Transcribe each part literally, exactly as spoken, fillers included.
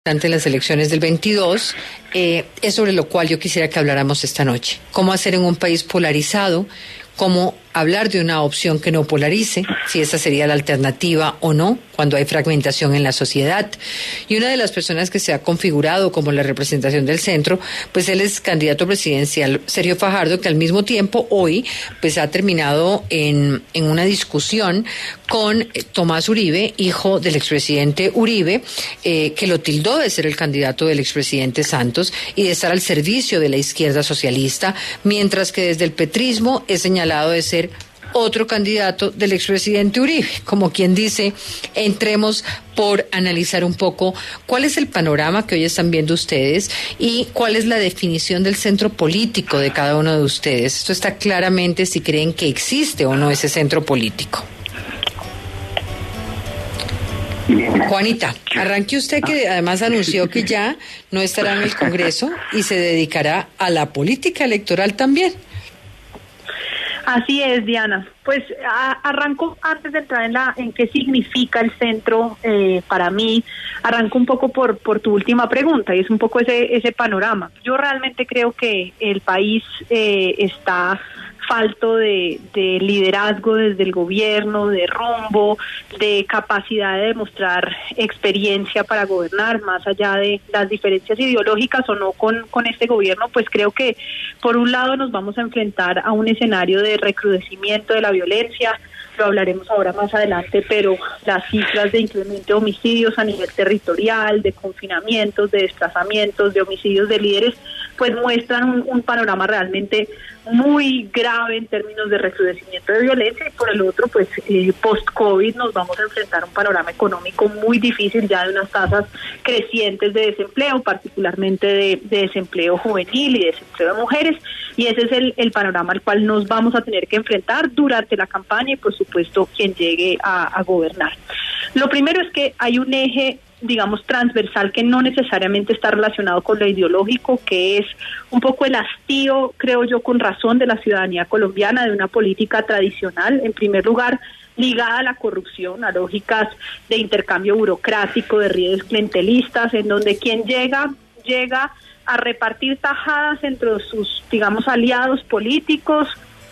ante las elecciones del veintidós, eh, es sobre lo cual yo quisiera que habláramos esta noche. Cómo hacer en un país polarizado, cómo hablar de una opción que no polarice, si esa sería la alternativa o no, cuando hay fragmentación en la sociedad. Y una de las personas que se ha configurado como la representación del centro, pues él es candidato presidencial, Sergio Fajardo, que al mismo tiempo hoy pues ha terminado en, en una discusión con Tomás Uribe, hijo del expresidente Uribe, eh, que lo tildó de ser el candidato del expresidente Santos y de estar al servicio de la izquierda socialista, mientras que desde el petrismo es señalado de ser otro candidato del expresidente Uribe, como quien dice, entremos por analizar un poco cuál es el panorama que hoy están viendo ustedes y cuál es la definición del centro político de cada uno de ustedes. Esto está claramente si creen que existe o no ese centro político. Juanita, arranque usted, que además anunció que ya no estará en el Congreso y se dedicará a la política electoral también. Así es, Diana. Pues a, arranco antes de entrar en la en qué significa el centro eh, para mí, arranco un poco por por tu última pregunta, y es un poco ese ese panorama. Yo realmente creo que el país eh, está falto de, de liderazgo desde el gobierno, de rumbo, de capacidad de demostrar experiencia para gobernar, más allá de las diferencias ideológicas o no con, con este gobierno. Pues creo que por un lado nos vamos a enfrentar a un escenario de recrudecimiento de la violencia, lo hablaremos ahora más adelante, pero las cifras de incremento de homicidios a nivel territorial, de confinamientos, de desplazamientos, de homicidios de líderes, pues muestran un, un panorama realmente muy grave en términos de recrudecimiento de violencia. Y por el otro, pues eh, post-COVID nos vamos a enfrentar a un panorama económico muy difícil, ya de unas tasas crecientes de desempleo, particularmente de, de desempleo juvenil y de desempleo de mujeres, y ese es el, el panorama al cual nos vamos a tener que enfrentar durante la campaña y por supuesto quien llegue a, a gobernar. Lo primero es que hay un eje, digamos, transversal que no necesariamente está relacionado con lo ideológico, que es un poco el hastío, creo yo, con razón de la ciudadanía colombiana de una política tradicional, en primer lugar, ligada a la corrupción, a lógicas de intercambio burocrático, de redes clientelistas, en donde quien llega, llega a repartir tajadas entre sus, digamos, aliados políticos,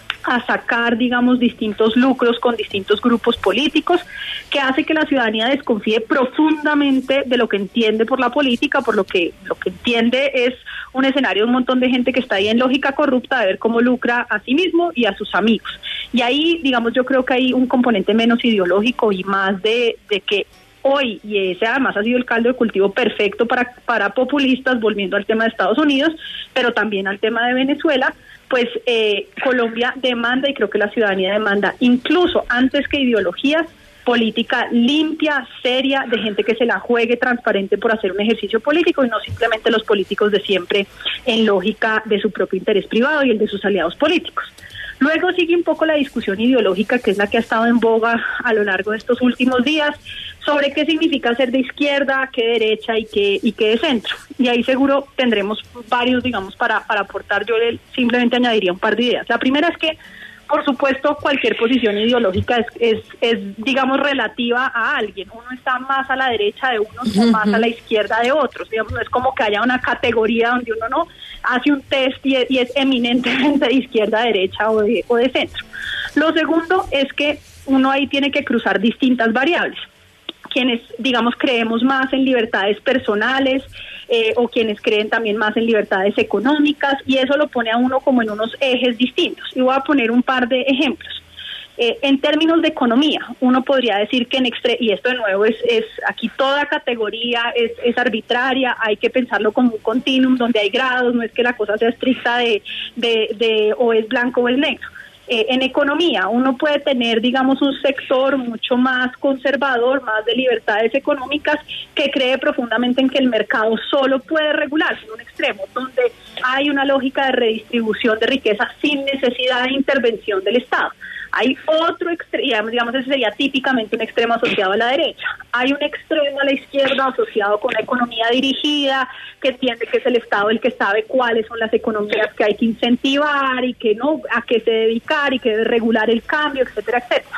a sacar, digamos, distintos lucros con distintos grupos políticos, que hace que la ciudadanía desconfíe profundamente de lo que entiende por la política, por lo que lo que entiende es un escenario de un montón de gente que está ahí en lógica corrupta de ver cómo lucra a sí mismo y a sus amigos. Y ahí, digamos, yo creo que hay un componente menos ideológico y más de, de que hoy, y ese además ha sido el caldo de cultivo perfecto para, para populistas, volviendo al tema de Estados Unidos, pero también al tema de Venezuela, pues eh, Colombia demanda, y creo que la ciudadanía demanda, incluso antes que ideologías, política limpia, seria, de gente que se la juegue transparente por hacer un ejercicio político y no simplemente los políticos de siempre en lógica de su propio interés privado y el de sus aliados políticos. Luego sigue un poco la discusión ideológica, que es la que ha estado en boga a lo largo de estos últimos días, sobre qué significa ser de izquierda, qué derecha y qué y qué de centro. Y ahí seguro tendremos varios, digamos, para, para aportar. Yo simplemente añadiría un par de ideas. La primera es que, por supuesto, cualquier posición ideológica es, es, es, digamos, relativa a alguien. Uno está más a la derecha de unos o más a la izquierda de otros. Digamos, no es como que haya una categoría donde uno no hace un test y es, y es eminentemente de izquierda, derecha o de, o de centro. Lo segundo es que uno ahí tiene que cruzar distintas variables. Quienes, digamos, creemos más en libertades personales eh, o quienes creen también más en libertades económicas, y eso lo pone a uno como en unos ejes distintos. Y voy a poner un par de ejemplos. Eh, en términos de economía, uno podría decir que en extre y esto de nuevo es, es aquí toda categoría es, es arbitraria, hay que pensarlo como un continuum donde hay grados, no es que la cosa sea estricta de, de, de o es blanco o es negro. Eh, en economía, uno puede tener, digamos, un sector mucho más conservador, más de libertades económicas, que cree profundamente en que el mercado solo puede regularse en un extremo, donde hay una lógica de redistribución de riqueza sin necesidad de intervención del Estado. Hay otro extremo, digamos, ese sería típicamente un extremo asociado a la derecha. Hay un extremo a la izquierda asociado con la economía dirigida, que entiende que es el Estado el que sabe cuáles son las economías que hay que incentivar y que no, a qué se dedicar y que debe regular el cambio, etcétera, etcétera.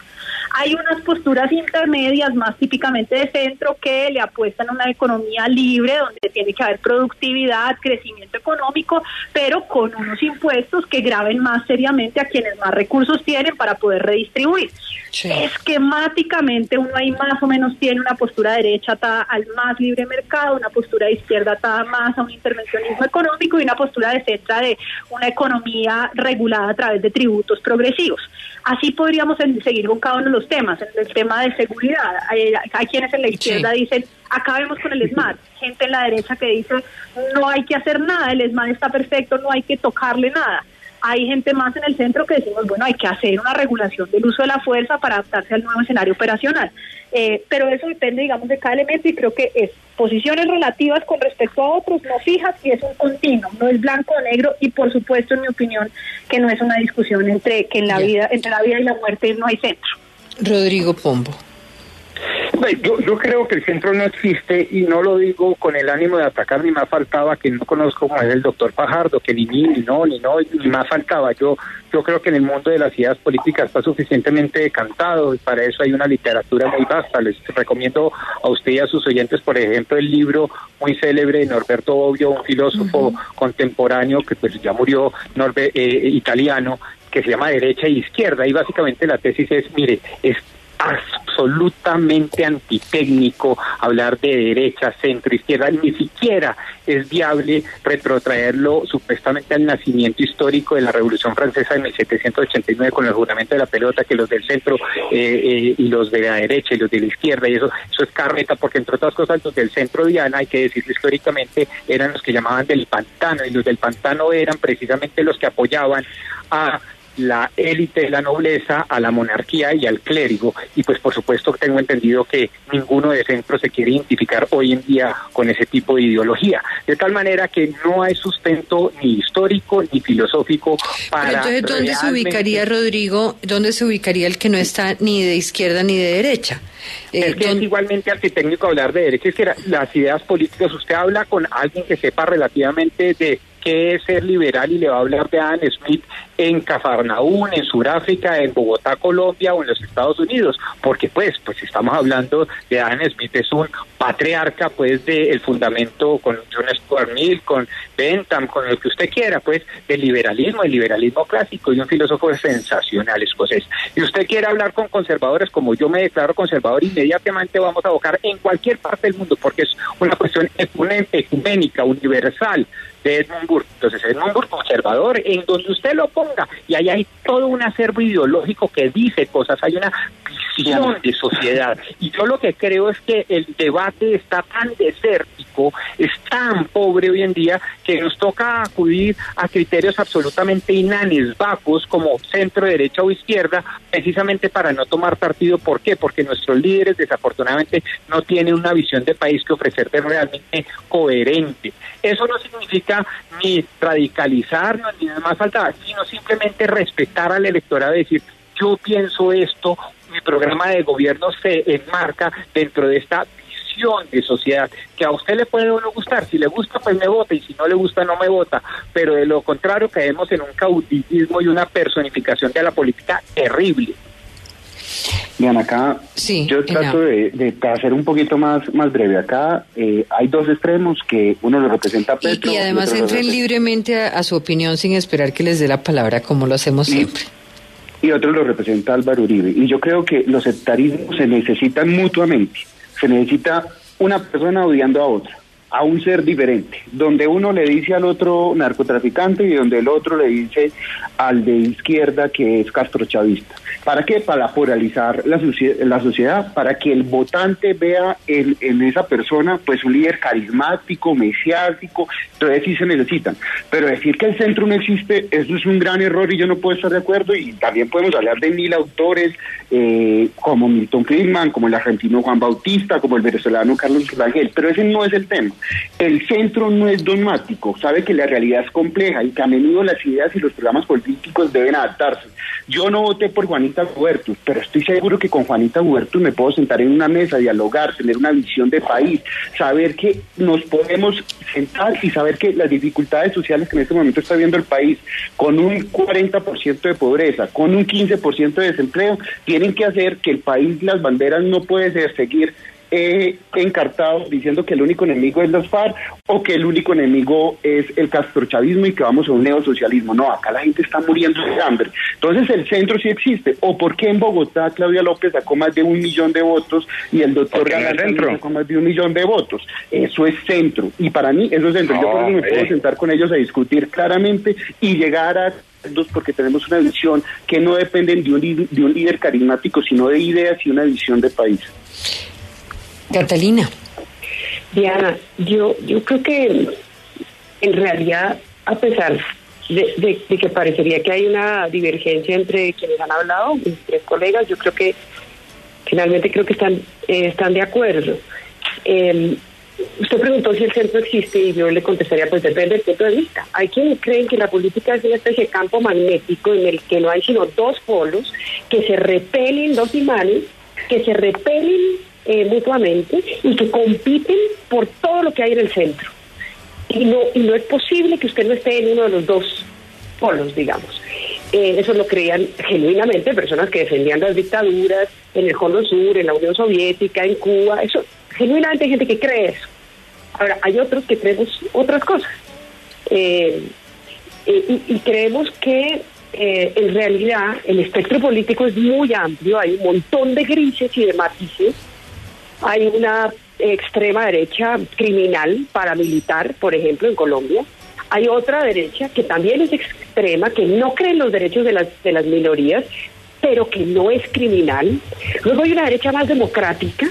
Hay unas posturas intermedias, más típicamente de centro, que le apuestan a una economía libre, donde tiene que haber productividad, crecimiento económico, pero con unos impuestos que graven más seriamente a quienes más recursos tienen para poder redistribuir. Sí. Esquemáticamente uno ahí más o menos tiene una postura derecha atada al más libre mercado, una postura de izquierda atada más a un intervencionismo económico y una postura de centro de una economía regulada a través de tributos progresivos. Así podríamos seguir con cada uno de los temas. En el tema de seguridad, hay, hay quienes en la izquierda sí. dicen, acabemos con el ESMAD, gente en la derecha que dice, no hay que hacer nada, el ESMAD está perfecto, no hay que tocarle nada. Hay gente más en el centro que decimos, bueno, hay que hacer una regulación del uso de la fuerza para adaptarse al nuevo escenario operacional. Eh, pero eso depende, digamos, de cada elemento y creo que es posiciones relativas con respecto a otros, no fijas, y es un continuo, no es blanco o negro, y por supuesto, en mi opinión, que no es una discusión entre que en la vida, entre la vida y la muerte no hay centro. Rodrigo Pombo. Yo, yo creo que el centro no existe y no lo digo con el ánimo de atacar, ni más faltaba, que no conozco como es el doctor Fajardo, que ni ni, ni no, ni no, ni más faltaba. Yo yo creo que en el mundo de las ideas políticas está suficientemente decantado y para eso hay una literatura muy vasta. Les recomiendo a usted y a sus oyentes, por ejemplo, el libro muy célebre de Norberto Bobbio, un filósofo uh-huh. contemporáneo que pues ya murió, norbe, eh, italiano, que se llama Derecha e Izquierda, y básicamente la tesis es, mire, es absolutamente antitécnico hablar de derecha, centro, izquierda, ni siquiera es viable retrotraerlo supuestamente al nacimiento histórico de la Revolución Francesa de mil setecientos ochenta y nueve con el juramento de la pelota, que los del centro eh, eh, y los de la derecha y los de la izquierda, y eso eso es carreta, porque entre otras cosas los del centro, Diana, hay que decirlo históricamente, eran los que llamaban del pantano, y los del pantano eran precisamente los que apoyaban a la élite de la nobleza, a la monarquía y al clérigo, y pues por supuesto tengo entendido que ninguno de centro se quiere identificar hoy en día con ese tipo de ideología, de tal manera que no hay sustento ni histórico ni filosófico para... Pero entonces, ¿dónde realmente... se ubicaría, Rodrigo, dónde se ubicaría el que no está ni de izquierda ni de derecha? Eh, es que ¿dónde... es igualmente antitécnico hablar de derecha, es que las ideas políticas, usted habla con alguien que sepa relativamente de qué es ser liberal y le va a hablar de Adam Smith en Cafarnaún, en Sudáfrica, en Bogotá, Colombia o en los Estados Unidos, porque pues pues estamos hablando de Adam Smith, es un patriarca pues del fundamento con John Stuart Mill, con Bentham, con el que usted quiera, pues del liberalismo, el liberalismo clásico, y un filósofo sensacional escocés. Y usted quiere hablar con conservadores, como yo me declaro conservador, inmediatamente vamos a abocar en cualquier parte del mundo, porque es una cuestión ecuménica, universal, de Edmund Burke. Entonces Edmund Burke conservador, en donde usted lo ponga, y ahí hay todo un acervo ideológico que dice cosas, hay una visión de sociedad, y yo lo que creo es que el debate está tan desértico, es tan pobre hoy en día, que nos toca acudir a criterios absolutamente inanes, vacos, como centro, derecha o izquierda, precisamente para no tomar partido. ¿Por qué? Porque nuestros líderes desafortunadamente no tienen una visión de país que ofrecerte realmente coherente. Eso no significa ni radicalizarnos, ni más falta, sino simplemente respetar al electorado y decir, yo pienso esto, mi programa de gobierno se enmarca dentro de esta visión de sociedad, que a usted le puede o no gustar, si le gusta pues me vota, y si no le gusta no me vota, pero de lo contrario caemos en un caudillismo y una personificación de la política terrible. Bien, acá sí, yo trato de, de hacer un poquito más más breve. Acá eh, hay dos extremos, que uno lo representa a Petro. Y, y además y entren lo libremente a, a su opinión sin esperar que les dé la palabra, como lo hacemos y, siempre. Y otro lo representa Álvaro Uribe. Y yo creo que los sectarismos se necesitan mutuamente. Se necesita una persona odiando a otra, a un ser diferente, donde uno le dice al otro narcotraficante y donde el otro le dice al de izquierda que es castrochavista. ¿Para qué? Para polarizar la, la sociedad, para que el votante vea en, en esa persona pues un líder carismático, mesiático. Entonces sí se necesitan. Pero decir que el centro no existe, eso es un gran error y yo no puedo estar de acuerdo. Y también podemos hablar de mil autores eh, como Milton Friedman, como el argentino Juan Bautista, como el venezolano Carlos Rangel, pero ese no es el tema. El centro no es dogmático, sabe que la realidad es compleja y que a menudo las ideas y los programas políticos deben adaptarse. Yo no voté por Juanita Hubertus, pero estoy seguro que con Juanita Hubertus me puedo sentar en una mesa, dialogar, tener una visión de país, saber que nos podemos sentar y saber que las dificultades sociales que en este momento está viendo el país, con un cuarenta por ciento de pobreza, con un quince por ciento de desempleo, tienen que hacer que el país, las banderas no puede ser seguir Eh, encartados diciendo que el único enemigo es las FARC o que el único enemigo es el castrochavismo y que vamos a un neosocialismo. No, acá la gente está muriendo de hambre. Entonces el centro sí existe. ¿O por qué en Bogotá Claudia López sacó más de un millón de votos y el doctor Galán sacó más de un millón de votos? Eso es centro. Y para mí eso es centro. No, Yo por eso me eh. puedo sentar con ellos a discutir claramente y llegar a porque tenemos una visión que no dependen de un, de un líder carismático, sino de ideas y una visión de país. Catalina. Diana, yo yo creo que en realidad, a pesar de, de, de que parecería que hay una divergencia entre quienes han hablado, mis tres colegas, yo creo que finalmente creo que están eh, están de acuerdo. Eh, usted preguntó si el centro existe y yo le contestaría, pues depende del punto de vista. Hay quienes creen que la política es una especie de campo magnético en el que no hay sino dos polos que se repelen, dos imanes que se repelen Eh, mutuamente y que compiten por todo lo que hay en el centro y no y no es posible que usted no esté en uno de los dos polos, digamos. Eh, eso lo creían genuinamente personas que defendían las dictaduras en el Cono Sur, en la Unión Soviética, en Cuba. Eso genuinamente hay gente que cree eso. Ahora hay otros que creemos otras cosas eh, eh, y, y creemos que eh, en realidad el espectro político es muy amplio, hay un montón de grises y de matices. Hay una extrema derecha criminal, paramilitar, por ejemplo, en Colombia. Hay otra derecha que también es extrema, que no cree en los derechos de las, de las minorías, pero que no es criminal. Luego hay una derecha más democrática,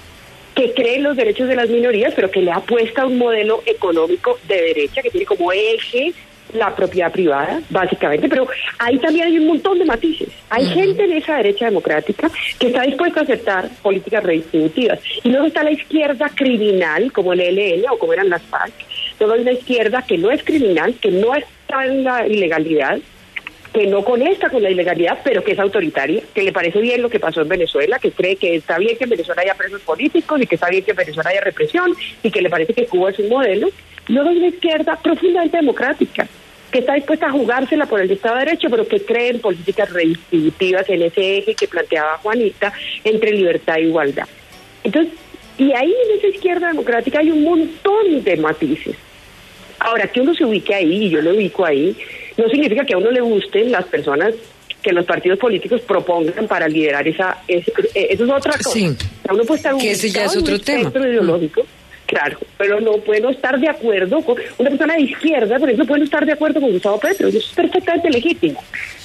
que cree en los derechos de las minorías, pero que le apuesta a un modelo económico de derecha, que tiene como eje la propiedad privada, básicamente, pero ahí también hay un montón de matices. Hay uh-huh. gente en esa derecha democrática que está dispuesta a aceptar políticas redistributivas. Y luego está la izquierda criminal, como el E L N o como eran las FARC. Luego hay una izquierda que no es criminal, que no está en la ilegalidad, que no conecta con la ilegalidad, pero que es autoritaria, que le parece bien lo que pasó en Venezuela, que cree que está bien que en Venezuela haya presos políticos y que está bien que en Venezuela haya represión y que le parece que Cuba es un modelo. Luego hay una izquierda profundamente democrática, que está dispuesta a jugársela por el Estado de Derecho, pero que cree en políticas redistributivas en ese eje que planteaba Juanita, entre libertad e igualdad. Entonces, y ahí en esa izquierda democrática hay un montón de matices. Ahora, que uno se ubique ahí, y yo lo ubico ahí, no significa que a uno le gusten las personas que los partidos políticos propongan para liderar esa... esa eso es otra cosa. Sí, o sea, uno puede estar que ese ya es otro tema. Ideológico, claro, pero no puedo estar de acuerdo con una persona de izquierda, por ejemplo, puede no estar de acuerdo con Gustavo Petro, eso es perfectamente legítimo.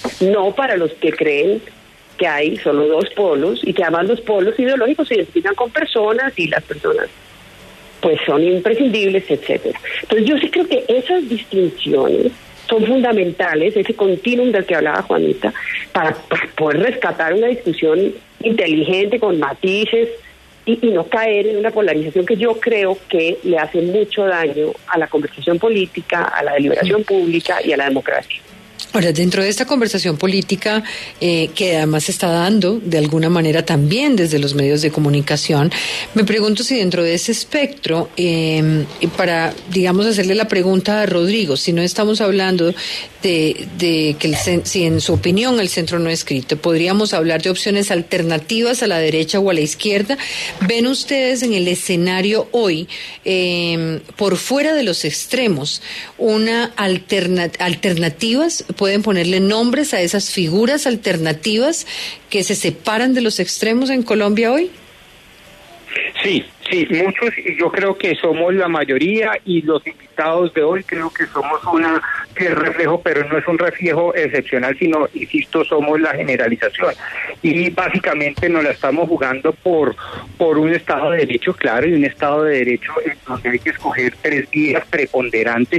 No para los que creen que hay solo dos polos y que además los polos ideológicos se identifican con personas y las personas pues son imprescindibles, etcétera. Entonces yo sí creo que esas distinciones son fundamentales, ese continuum del que hablaba Juanita, para, para poder rescatar una discusión inteligente con matices y, y no caer en una polarización que yo creo que le hace mucho daño a la conversación política, a la deliberación pública y a la democracia. Ahora, dentro de esta conversación política eh, que además se está dando de alguna manera también desde los medios de comunicación, me pregunto si dentro de ese espectro, eh, para, digamos, hacerle la pregunta a Rodrigo, si no estamos hablando de, de que el, si en su opinión el centro no es escrito, podríamos hablar de opciones alternativas a la derecha o a la izquierda. ¿Ven ustedes en el escenario hoy, eh, por fuera de los extremos, una alterna, alternativas? ¿Pueden ponerle nombres a esas figuras alternativas que se separan de los extremos en Colombia hoy? Sí, sí, muchos, y yo creo que somos la mayoría, y los invitados de hoy creo que somos una que es reflejo, pero no es un reflejo excepcional, sino, insisto, somos la generalización. Y básicamente nos la estamos jugando por por un Estado de Derecho, claro, y un Estado de Derecho en donde hay que escoger tres vías preponderantes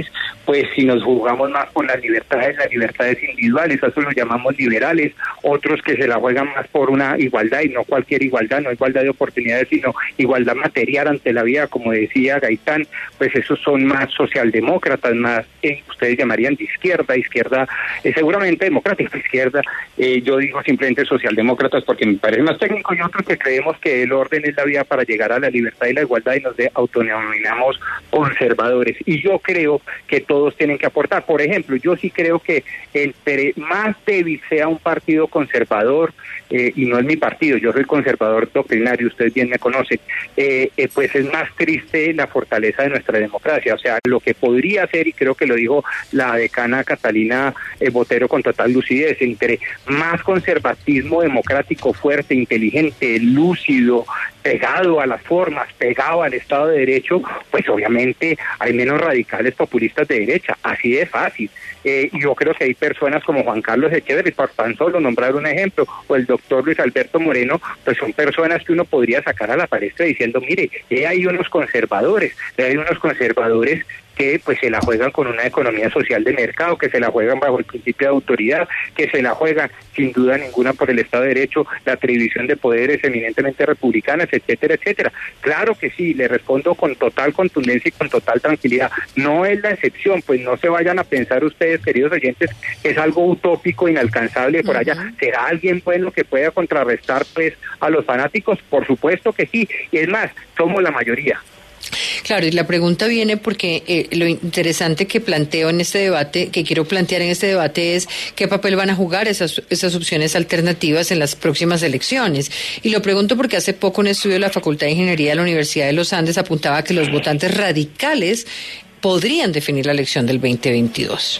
pues si nos jugamos más con las libertades, las libertades individuales, a eso lo llamamos liberales, otros que se la juegan más por una igualdad, y no cualquier igualdad, no igualdad de oportunidades, sino igualdad material ante la vida, como decía Gaitán, pues esos son más socialdemócratas, más, eh, ustedes llamarían de izquierda, izquierda, eh, seguramente democrática, izquierda, eh, yo digo simplemente socialdemócratas porque me parece más técnico, y otros que creemos que el orden es la vía para llegar a la libertad y la igualdad y nos de autodenominamos conservadores. Y yo creo que todos tienen que aportar. Por ejemplo, yo sí creo que entre más débil sea un partido conservador, eh, y no es mi partido, yo soy conservador doctrinario, ustedes bien me conocen, eh, eh, pues es más triste la fortaleza de nuestra democracia. O sea, lo que podría ser, y creo que lo dijo la decana Catalina eh, Botero con total lucidez, entre más conservatismo democrático fuerte, inteligente, lúcido, pegado a las formas, pegado al Estado de Derecho, pues obviamente hay menos radicales populistas de derecha, así de fácil. Eh, yo creo que hay personas como Juan Carlos Echeverri, por tan solo nombrar un ejemplo, o el doctor Luis Alberto Moreno, pues son personas que uno podría sacar a la palestra diciendo, mire, eh, hay unos conservadores, hay unos conservadores que pues se la juegan con una economía social de mercado, que se la juegan bajo el principio de autoridad, que se la juegan sin duda ninguna por el Estado de Derecho, la atribución de poderes eminentemente republicanas, etcétera, etcétera. Claro que sí, le respondo con total contundencia y con total tranquilidad. No es la excepción, pues no se vayan a pensar ustedes, queridos oyentes, que es algo utópico, inalcanzable por allá. Uh-huh. ¿Será alguien bueno que pueda contrarrestar pues a los fanáticos? Por supuesto que sí, y es más, somos la mayoría. Claro, y la pregunta viene porque eh, lo interesante que planteo en este debate, que quiero plantear en este debate es qué papel van a jugar esas, esas opciones alternativas en las próximas elecciones. Y lo pregunto porque hace poco un estudio de la Facultad de Ingeniería de la Universidad de los Andes apuntaba que los votantes radicales podrían definir la elección del veinte veintidós.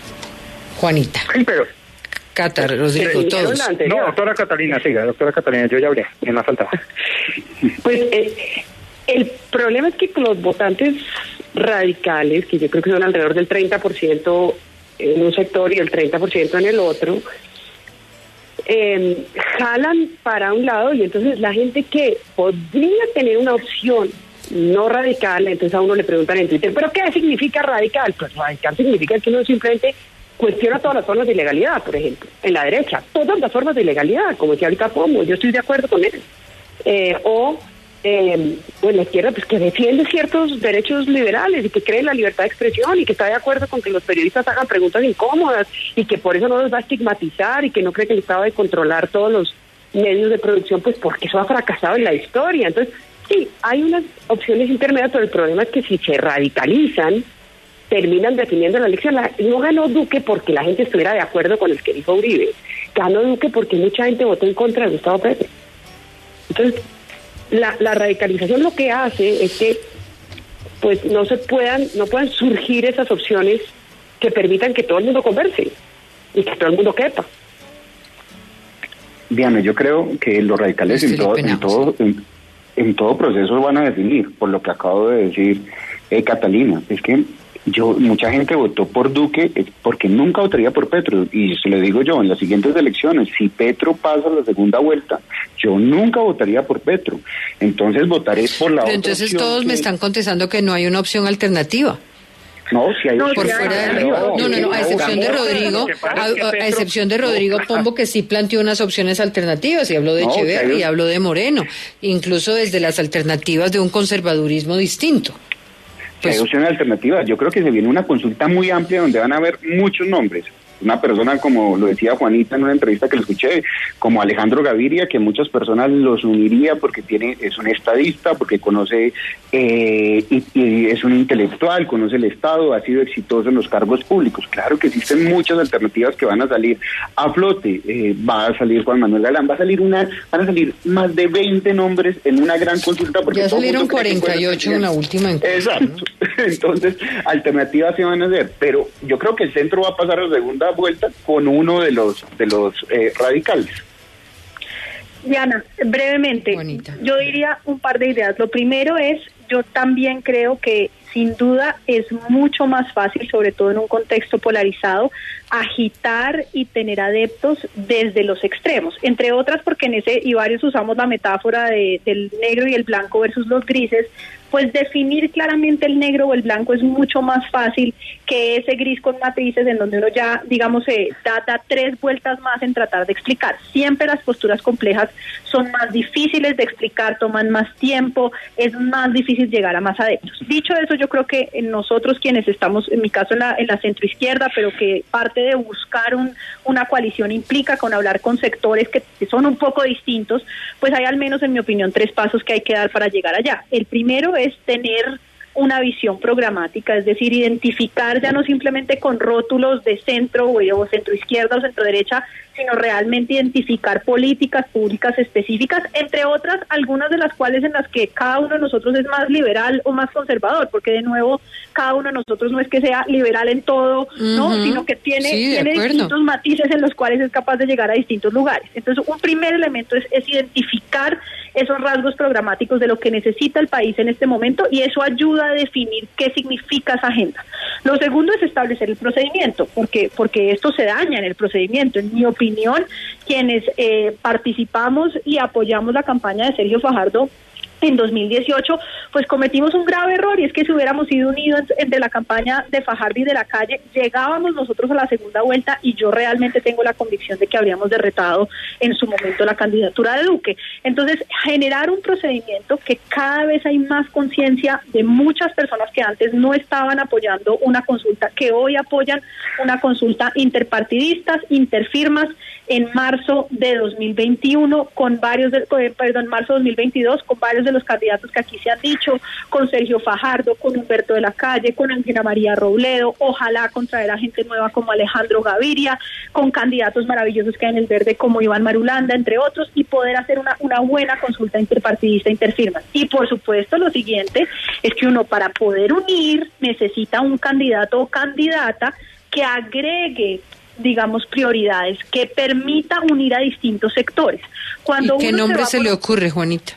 Juanita. Sí, pero... Cata, Rodrigo, todos. No, doctora Catalina, siga, doctora Catalina, yo ya hablé, me más faltaba. Pues... Eh, El problema es que los votantes radicales, que yo creo que son alrededor del treinta por ciento en un sector y el treinta por ciento en el otro, eh, jalan para un lado, y entonces la gente que podría tener una opción no radical, entonces a uno le preguntan en Twitter, ¿pero qué significa radical? Pues radical significa que uno simplemente cuestiona todas las formas de ilegalidad, por ejemplo, en la derecha, todas las formas de ilegalidad, como decía ahorita Pombo, yo estoy de acuerdo con él, eh, o... Eh, bueno, la izquierda pues que defiende ciertos derechos liberales y que cree en la libertad de expresión y que está de acuerdo con que los periodistas hagan preguntas incómodas y que por eso no los va a estigmatizar y que no cree que el Estado debe controlar todos los medios de producción, pues porque eso ha fracasado en la historia. Entonces, sí, hay unas opciones intermedias, pero el problema es que si se radicalizan, terminan definiendo la elección. La, no ganó Duque porque la gente estuviera de acuerdo con el que dijo Uribe, ganó Duque porque mucha gente votó en contra de Gustavo Petro. Entonces, La, la radicalización lo que hace es que pues no se puedan no puedan surgir esas opciones que permitan que todo el mundo converse y que todo el mundo quepa. Diana, yo creo que los radicales en todo, en todo en, en todo proceso van a definir, por lo que acabo de decir eh, Catalina, es que yo mucha gente votó por Duque porque nunca votaría por Petro, y se lo digo yo, en las siguientes elecciones, si Petro pasa la segunda vuelta, yo nunca votaría por Petro, entonces votaré por la Pero otra entonces opción todos que... me están contestando que no hay una opción alternativa. No, si hay no, por fuera de, no, no, no, a excepción de Rodrigo, a, a excepción de Rodrigo Pombo, que sí planteó unas opciones alternativas, y habló de Echeverri, y habló de Moreno, incluso desde las alternativas de un conservadurismo distinto. Pues, hay opciones alternativas. Yo creo que se viene una consulta muy amplia donde van a haber muchos nombres. Una persona, como lo decía Juanita en una entrevista que le escuché, como Alejandro Gaviria, que muchas personas los uniría porque tiene es un estadista, porque conoce eh, y, y es un intelectual, conoce el Estado, ha sido exitoso en los cargos públicos. Claro que existen muchas alternativas que van a salir a flote. Eh, va a salir Juan Manuel Galán, va a salir una, van a salir más de veinte nombres en una gran consulta. Porque ya salieron cuarenta y ocho en la última encuesta. Exacto. ¿No? Entonces, alternativas se van a hacer, pero yo creo que el centro va a pasar a segunda vuelta con uno de los de los eh, radicales. Diana, brevemente, Bonita. Yo diría un par de ideas. Lo primero es, yo también creo que sin duda es mucho más fácil, sobre todo en un contexto polarizado, agitar y tener adeptos desde los extremos, entre otras porque en ese, y varios usamos la metáfora de, del negro y el blanco versus los grises, pues definir claramente el negro o el blanco es mucho más fácil que ese gris con matices en donde uno ya, digamos, eh, da, da tres vueltas más en tratar de explicar. Siempre las posturas complejas son más difíciles de explicar, toman más tiempo, es más difícil llegar a más adeptos. Dicho eso, yo creo que nosotros quienes estamos, en mi caso en la, en la centroizquierda, pero que parte de buscar un, una coalición implica con hablar con sectores que, que son un poco distintos, pues hay al menos, en mi opinión, tres pasos que hay que dar para llegar allá. El primero es tener una visión programática, es decir, identificar ya no simplemente con rótulos de centro o, o centro izquierda o centro derecha, sino realmente identificar políticas públicas específicas, entre otras, algunas de las cuales en las que cada uno de nosotros es más liberal o más conservador, porque de nuevo, cada uno de nosotros no es que sea liberal en todo, ¿no? Uh-huh. Sino que tiene, sí, tiene distintos matices en los cuales es capaz de llegar a distintos lugares. Entonces, un primer elemento es, es identificar esos rasgos programáticos de lo que necesita el país en este momento, y eso ayuda a definir qué significa esa agenda. Lo segundo es establecer el procedimiento, porque, porque esto se daña en el procedimiento. En mi opinión, quienes eh, participamos y apoyamos la campaña de Sergio Fajardo en dos mil dieciocho, pues cometimos un grave error, y es que si hubiéramos sido unidos entre la campaña de Fajardo y de la calle, llegábamos nosotros a la segunda vuelta, y yo realmente tengo la convicción de que habríamos derretado en su momento la candidatura de Duque. Entonces, generar un procedimiento que cada vez hay más conciencia de muchas personas que antes no estaban apoyando una consulta, que hoy apoyan una consulta interpartidistas, interfirmas, en marzo de dos mil veintiuno, con varios, de, perdón, marzo de dos mil veintidós, con varios de los candidatos que aquí se han dicho, con Sergio Fajardo, con Humberto de la Calle, con Ángela María Robledo, ojalá con traer a gente nueva como Alejandro Gaviria, con candidatos maravillosos que hay en el verde como Iván Marulanda, entre otros, y poder hacer una, una buena consulta interpartidista, interfirmas. Y por supuesto, lo siguiente es que uno, para poder unir, necesita un candidato o candidata que agregue, digamos, prioridades, que permita unir a distintos sectores. Cuando ¿Y qué uno nombre se, se, se le ocurre, Juanita?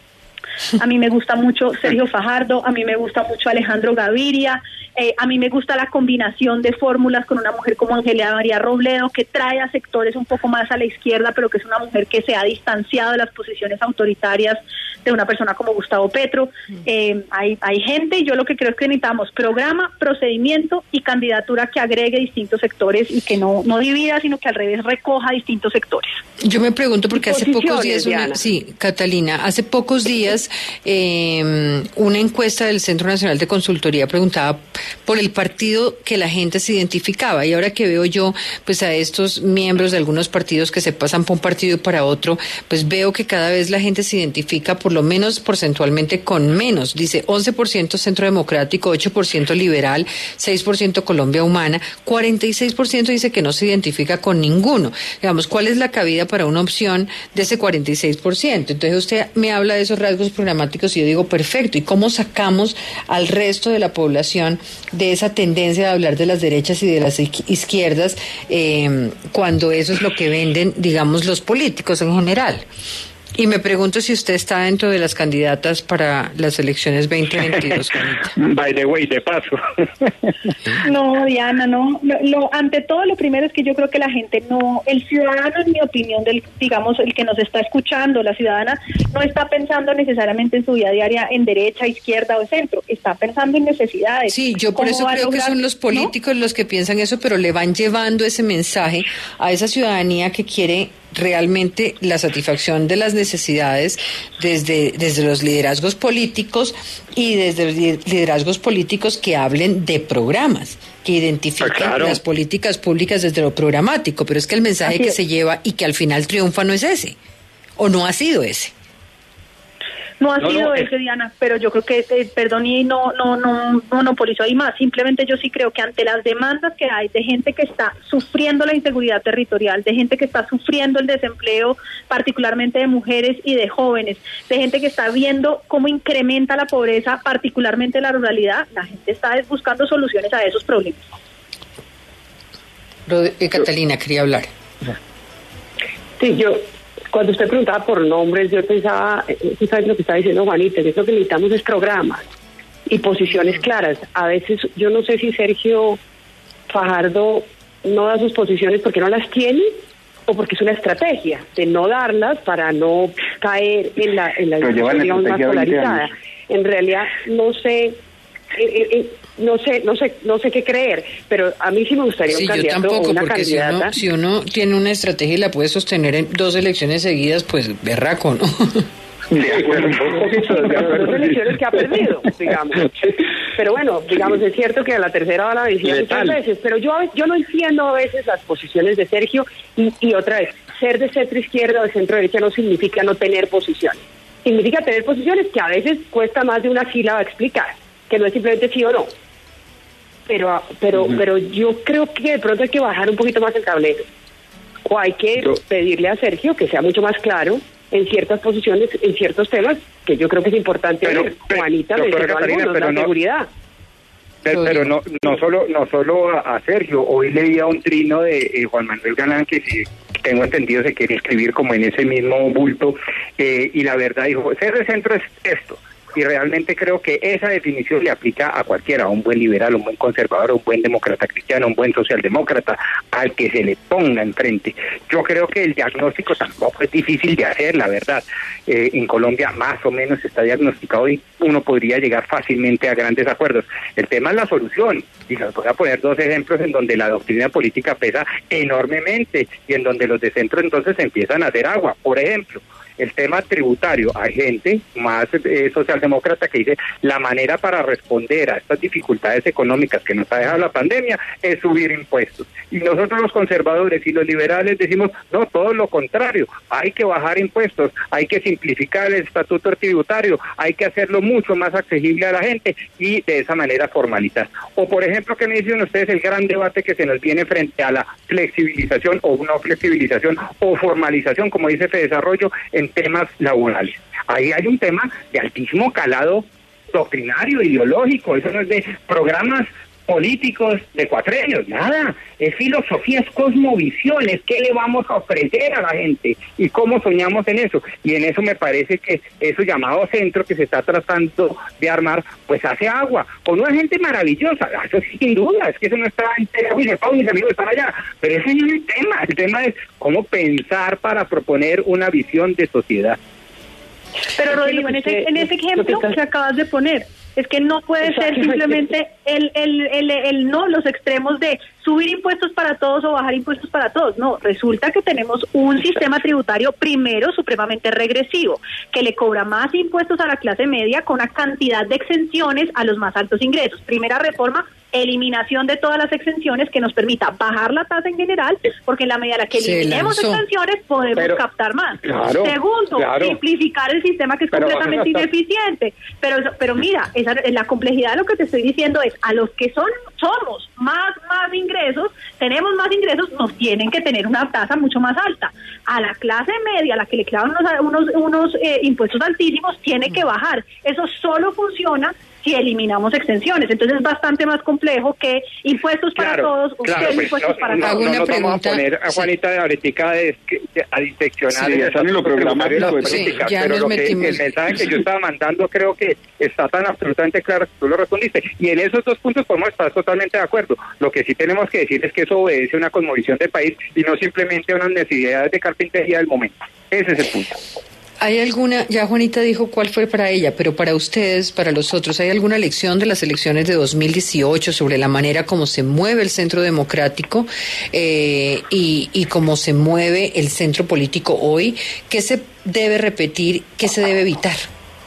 A mí me gusta mucho Sergio Fajardo, a mí me gusta mucho Alejandro Gaviria, eh, a mí me gusta la combinación de fórmulas con una mujer como Ángela María Robledo, que trae a sectores un poco más a la izquierda, pero que es una mujer que se ha distanciado de las posiciones autoritarias de una persona como Gustavo Petro. Eh, hay, hay gente, y yo lo que creo es que necesitamos programa, procedimiento y candidatura que agregue distintos sectores y que no, no divida, sino que al revés recoja distintos sectores. Yo me pregunto porque hace pocos días, una, sí, Catalina, hace pocos días eh, una encuesta del Centro Nacional de Consultoría preguntaba por el partido que la gente se identificaba, y ahora que veo yo pues a estos miembros de algunos partidos que se pasan por un partido y para otro, pues veo que cada vez la gente se identifica por lo menos porcentualmente con menos. Dice once por ciento Centro Democrático, ocho por ciento Liberal, seis por ciento Colombia Humana, cuarenta y seis por ciento dice que no se identifica con ninguno. Digamos, ¿cuál es la cabida para una opción de ese cuarenta y seis por ciento? Entonces usted me habla de esos rasgos programáticos y yo digo, perfecto, ¿y cómo sacamos al resto de la población de esa tendencia de hablar de las derechas y de las izquierdas eh, cuando eso es lo que venden, digamos, los políticos en general? Y me pregunto si usted está dentro de las candidatas para las elecciones veinte veintidós. By the way, de paso. No, Diana, no. Lo, lo, ante todo, lo primero es que yo creo que la gente no, el ciudadano, en mi opinión, del, digamos, el que nos está escuchando, la ciudadana, no está pensando necesariamente en su vida diaria en derecha, izquierda o centro, está pensando en necesidades. Sí, yo por eso creo lograr, que son los políticos, ¿no?, los que piensan eso, pero le van llevando ese mensaje a esa ciudadanía que quiere realmente la satisfacción de las necesidades desde, desde los liderazgos políticos y desde los liderazgos políticos que hablen de programas, que identifiquen ah, claro. las políticas públicas desde lo programático, pero es que el mensaje Así que es. se lleva y que al final triunfa no es ese, o no ha sido ese. No ha no, sido no, ese, Diana, pero yo creo que, eh, perdón, y no, no, no monopolizo ahí más. Simplemente yo sí creo que ante las demandas que hay de gente que está sufriendo la inseguridad territorial, de gente que está sufriendo el desempleo, particularmente de mujeres y de jóvenes, de gente que está viendo cómo incrementa la pobreza, particularmente la ruralidad, la gente está buscando soluciones a esos problemas. Eh, Catalina, quería hablar. Sí, yo... Cuando usted preguntaba por nombres, yo pensaba, tú sabes lo que está diciendo Juanita, es lo que necesitamos es programas y posiciones claras. A veces yo no sé si Sergio Fajardo no da sus posiciones porque no las tiene o porque es una estrategia de no darlas para no caer en la, en la discusión, digamos, más polarizada. en realidad no sé, eh, eh, no sé, no sé, no sé qué creer, pero a mí sí me gustaría sí, un candidato yo tampoco, o una porque candidata. Si uno, si uno tiene una estrategia y la puede sostener en dos elecciones seguidas, pues berraco, ¿no? De acuerdo, dos elecciones que ha perdido, digamos. Pero bueno, digamos, es cierto que a la tercera va la vencida muchas veces, pero yo yo no entiendo a veces las posiciones de Sergio y, y otra vez, ser de centro izquierda o de centro derecha no significa no tener posiciones. Significa tener posiciones que a veces cuesta más de una sílaba explicar, que no es simplemente sí o no. Pero pero uh-huh. pero yo creo que de pronto hay que bajar un poquito más el tablero. O hay que yo... pedirle a Sergio que sea mucho más claro en ciertas posiciones, en ciertos temas, que yo creo que es importante. Pero, ver. Juanita pero, mencionó algunos, pero la no, seguridad. Pero, pero no no solo no solo a, a Sergio, hoy leía un trino de eh, Juan Manuel Galán, que si tengo entendido se quiere escribir como en ese mismo bulto, eh, y la verdad dijo, ser de centro es esto. Y realmente creo que esa definición le aplica a cualquiera, a un buen liberal, a un buen conservador, a un buen demócrata cristiano, a un buen socialdemócrata, al que se le ponga enfrente. Yo creo que el diagnóstico tampoco es difícil de hacer, la verdad. Eh, en Colombia más o menos está diagnosticado y uno podría llegar fácilmente a grandes acuerdos. El tema es la solución, y les voy a poner dos ejemplos en donde la doctrina política pesa enormemente y en donde los de centro entonces empiezan a hacer agua. Por ejemplo, el tema tributario. Hay gente más eh, socialdemócrata que dice la manera para responder a estas dificultades económicas que nos ha dejado la pandemia es subir impuestos. Y nosotros los conservadores y los liberales decimos, no, todo lo contrario, hay que bajar impuestos, hay que simplificar el estatuto tributario, hay que hacerlo mucho más accesible a la gente y de esa manera formalizar. O por ejemplo, que me dicen ustedes el gran debate que se nos viene frente a la flexibilización o no flexibilización o formalización, como dice Fedesarrollo, en temas laborales. Ahí hay un tema de altísimo calado doctrinario, ideológico, eso no es de programas políticos de cuatrienios, nada, es filosofía, es cosmovisión, es qué le vamos a ofrecer a la gente y cómo soñamos en eso, y en eso me parece que eso llamado centro que se está tratando de armar, pues hace agua, con una gente maravillosa, eso sí, sin duda, es que eso no está en Televisa, mis amigos están allá, pero ese no es el tema, el tema es cómo pensar para proponer una visión de sociedad. Pero Rodrigo, en ese, en ese ejemplo que acabas de poner, es que no puede ser simplemente el, el, el, el no, los extremos de subir impuestos para todos o bajar impuestos para todos. No, resulta que tenemos un sistema tributario, primero, supremamente regresivo, que le cobra más impuestos a la clase media con una cantidad de exenciones a los más altos ingresos. Primera reforma, eliminación de todas las exenciones que nos permita bajar la tasa en general, porque en la medida en la que eliminemos exenciones podemos pero, captar más. Claro, Segundo, claro. simplificar el sistema que es pero completamente ineficiente. Pero, pero mira, esa, la complejidad de lo que te estoy diciendo es, a los que son somos más, más ingresos, tenemos más ingresos, nos tienen que tener una tasa mucho más alta. A la clase media, a la que le clavan unos, unos, unos eh, impuestos altísimos, tiene que bajar. Eso solo funciona si eliminamos extensiones. Entonces es bastante más complejo que impuestos para claro, todos o claro, que pues impuestos no, para no, todos. No, no, no pregunta, vamos a poner a Juanita sí. de ahorita de, de, a diseccionar sí, el lo programático de las sí, políticas, ya pero nos lo que, metimos. el mensaje que yo estaba mandando creo que está tan absolutamente claro que tú lo respondiste. Y en esos dos puntos podemos estar totalmente de acuerdo. Lo que sí tenemos que decir es que eso obedece a una cosmovisión del país y no simplemente a unas necesidades de carpintería del momento. Ese es el punto. ¿Hay alguna, ya Juanita dijo cuál fue para ella, pero para ustedes, para los otros, ¿hay alguna lección de las elecciones de dos mil dieciocho sobre la manera como se mueve el centro democrático eh, y, y cómo se mueve el centro político hoy? ¿Qué se debe repetir, qué se debe evitar?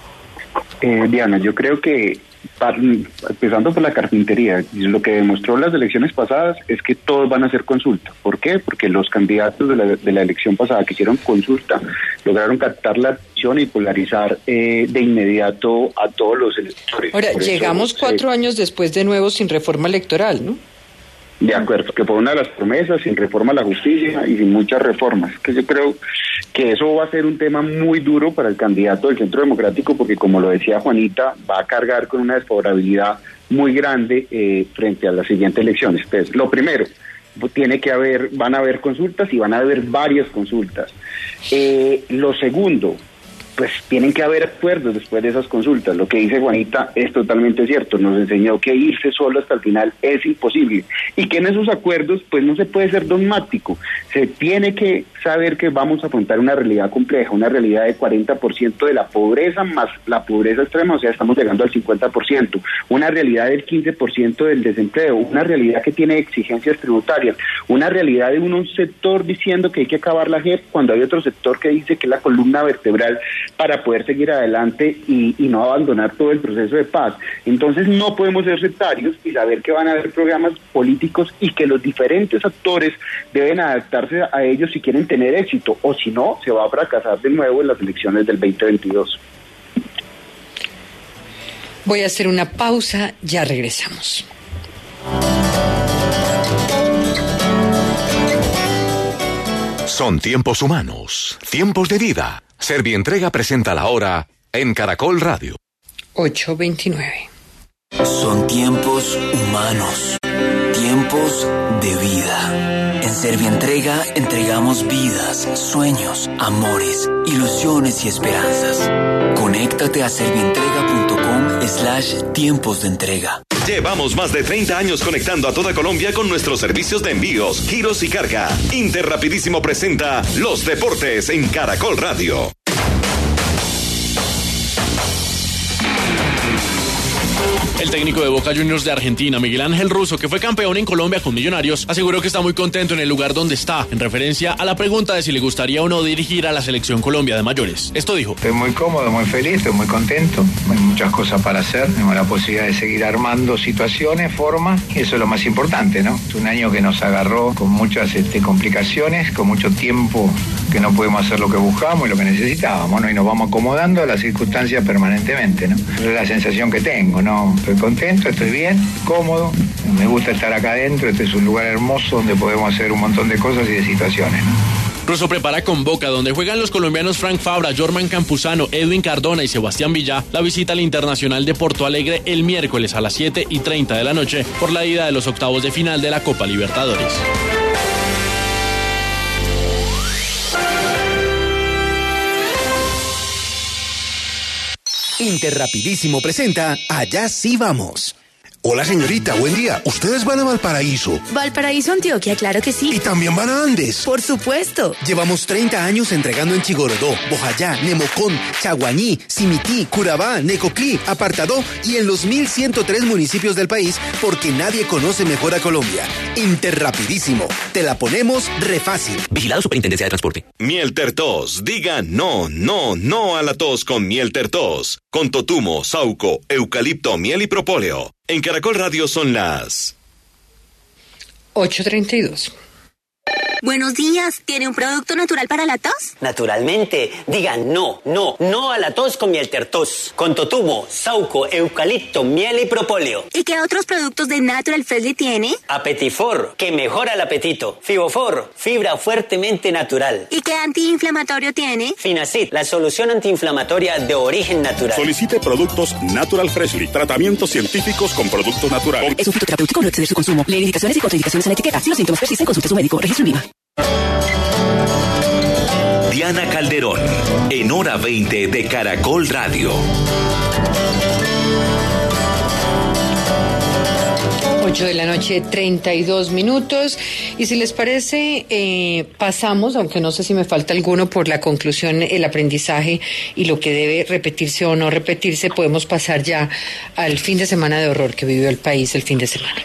Eh, Diana, yo creo que empezando por la carpintería, lo que demostró las elecciones pasadas es que todos van a hacer consulta. ¿Por qué? Porque los candidatos de la, de la elección pasada que hicieron consulta lograron captar la atención y polarizar eh, de inmediato a todos los electores. Ahora, Por llegamos eso, cuatro eh, años después de nuevo sin reforma electoral, ¿no? De acuerdo, que fue una de las promesas, sin reforma a la justicia y sin muchas reformas, que yo creo que eso va a ser un tema muy duro para el candidato del Centro Democrático, porque como lo decía Juanita, va a cargar con una desfavorabilidad muy grande eh, frente a las siguientes elecciones. Entonces, lo primero, tiene que haber, van a haber consultas y van a haber varias consultas. Eh, lo segundo, pues tienen que haber acuerdos después de esas consultas. Lo que dice Juanita es totalmente cierto, nos enseñó que irse solo hasta el final es imposible y que en esos acuerdos pues no se puede ser dogmático, se tiene que saber que vamos a afrontar una realidad compleja, una realidad de cuarenta por ciento de la pobreza más la pobreza extrema, o sea, estamos llegando al cincuenta por ciento, una realidad del quince por ciento del desempleo, una realidad que tiene exigencias tributarias, una realidad de un sector diciendo que hay que acabar la J E P cuando hay otro sector que dice que es la columna vertebral para poder seguir adelante y, y no abandonar todo el proceso de paz. Entonces no podemos ser sectarios y saber que van a haber programas políticos y que los diferentes actores deben adaptarse a ellos si quieren tener éxito, o si no, se va a fracasar de nuevo en las elecciones del veinte veintidós. Voy a hacer una pausa, ya regresamos. Son tiempos humanos, tiempos de vida. Servientrega presenta la hora en Caracol Radio. ocho veintinueve. Son tiempos humanos, tiempos de vida. En Servientrega entregamos vidas, sueños, amores, ilusiones y esperanzas. Conéctate a servientrega.com slash tiempos de entrega. Llevamos más de treinta años conectando a toda Colombia con nuestros servicios de envíos, giros y carga. Interrapidísimo presenta Los Deportes en Caracol Radio. El técnico de Boca Juniors de Argentina, Miguel Ángel Russo, que fue campeón en Colombia con Millonarios, aseguró que está muy contento en el lugar donde está, en referencia a la pregunta de si le gustaría o no dirigir a la Selección Colombia de mayores. Esto dijo: estoy muy cómodo, muy feliz, estoy muy contento, hay muchas cosas para hacer, tenemos la posibilidad de seguir armando situaciones, formas, y eso es lo más importante, ¿no? Es un año que nos agarró con muchas este, complicaciones, con mucho tiempo que no pudimos hacer lo que buscábamos y lo que necesitábamos, ¿no? Y nos vamos acomodando a las circunstancias permanentemente, ¿no? Es la sensación que tengo, ¿no? Estoy contento, estoy bien, cómodo, me gusta estar acá adentro, este es un lugar hermoso donde podemos hacer un montón de cosas y de situaciones, ¿no? Russo prepara con Boca, donde juegan los colombianos Frank Fabra, Jorman Campuzano, Edwin Cardona y Sebastián Villa, la visita al Internacional de Porto Alegre el miércoles a las siete y treinta de la noche por la ida de los octavos de final de la Copa Libertadores. Interrapidísimo presenta Allá sí vamos. Hola señorita, buen día. ¿Ustedes van a Valparaíso? Valparaíso, Antioquia, claro que sí. ¿Y también van a Andes? Por supuesto. Llevamos treinta años entregando en Chigorodó, Bojayá, Nemocón, Chaguaní, Simití, Curabá, Necoclí, Apartadó y en los mil ciento tres municipios del país, porque nadie conoce mejor a Colombia. Interrapidísimo. Te la ponemos re fácil. Vigilado Superintendencia de Transporte. Miel Tertos. Diga no, no, no a la tos con Miel Tertos. Con totumo, sauco, eucalipto, miel y propóleo. En Caracol Radio son las ocho treinta y dos. Buenos días, ¿tiene un producto natural para la tos? Naturalmente, diga no, no, no a la tos con Miel Tertos, con totumo, sauco, eucalipto, miel y propóleo. ¿Y qué otros productos de Natural Freshly tiene? Apetifor, que mejora el apetito. Fibofor, fibra fuertemente natural. ¿Y qué antiinflamatorio tiene? Finacid, la solución antiinflamatoria de origen natural. Solicite productos Natural Freshly, tratamientos científicos con productos naturales. Es un fitoterapéutico, no exceder su consumo. Lee indicaciones y contraindicaciones en la etiqueta. Si los síntomas persisten, consulte a su médico. Registro en I V A. Diana Calderón, en hora veinte de Caracol Radio. ocho de la noche, treinta y dos minutos. Y si les parece, eh, pasamos, aunque no sé si me falta alguno, por la conclusión, el aprendizaje y lo que debe repetirse o no repetirse. Podemos pasar ya al fin de semana de horror que vivió el país el fin de semana.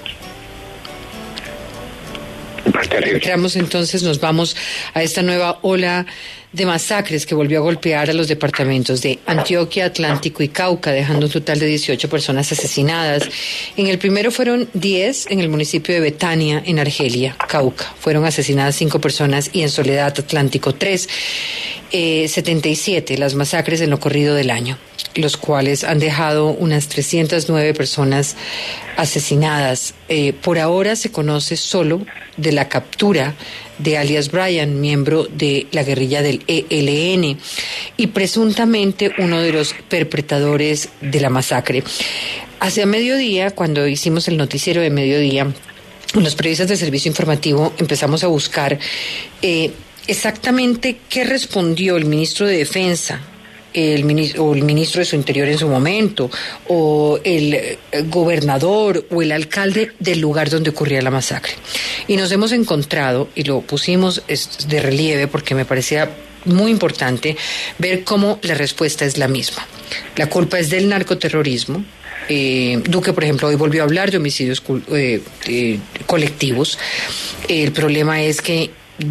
Entramos entonces, nos vamos a esta nueva ola de masacres que volvió a golpear a los departamentos de Antioquia, Atlántico y Cauca, dejando un total de dieciocho personas asesinadas. En el primero fueron diez en el municipio de Betania, en Argelia, Cauca. Fueron asesinadas cinco personas y en Soledad, Atlántico, tres. Eh, setenta y siete las masacres en lo corrido del año, los cuales han dejado unas trescientas nueve personas asesinadas. Eh, por ahora se conoce solo de la captura de alias Brian, miembro de la guerrilla del E L N y presuntamente uno de los perpetradores de la masacre. Hacia mediodía, cuando hicimos el noticiero de mediodía, los periodistas del servicio informativo empezamos a buscar eh, exactamente qué respondió el ministro de Defensa el ministro, o el ministro de su Interior en su momento, o el gobernador o el alcalde del lugar donde ocurría la masacre. Y nos hemos encontrado, y lo pusimos de relieve porque me parecía muy importante ver cómo la respuesta es la misma. La culpa es del narcoterrorismo. Eh, Duque, por ejemplo, hoy volvió a hablar de homicidios eh, eh, colectivos. El problema es que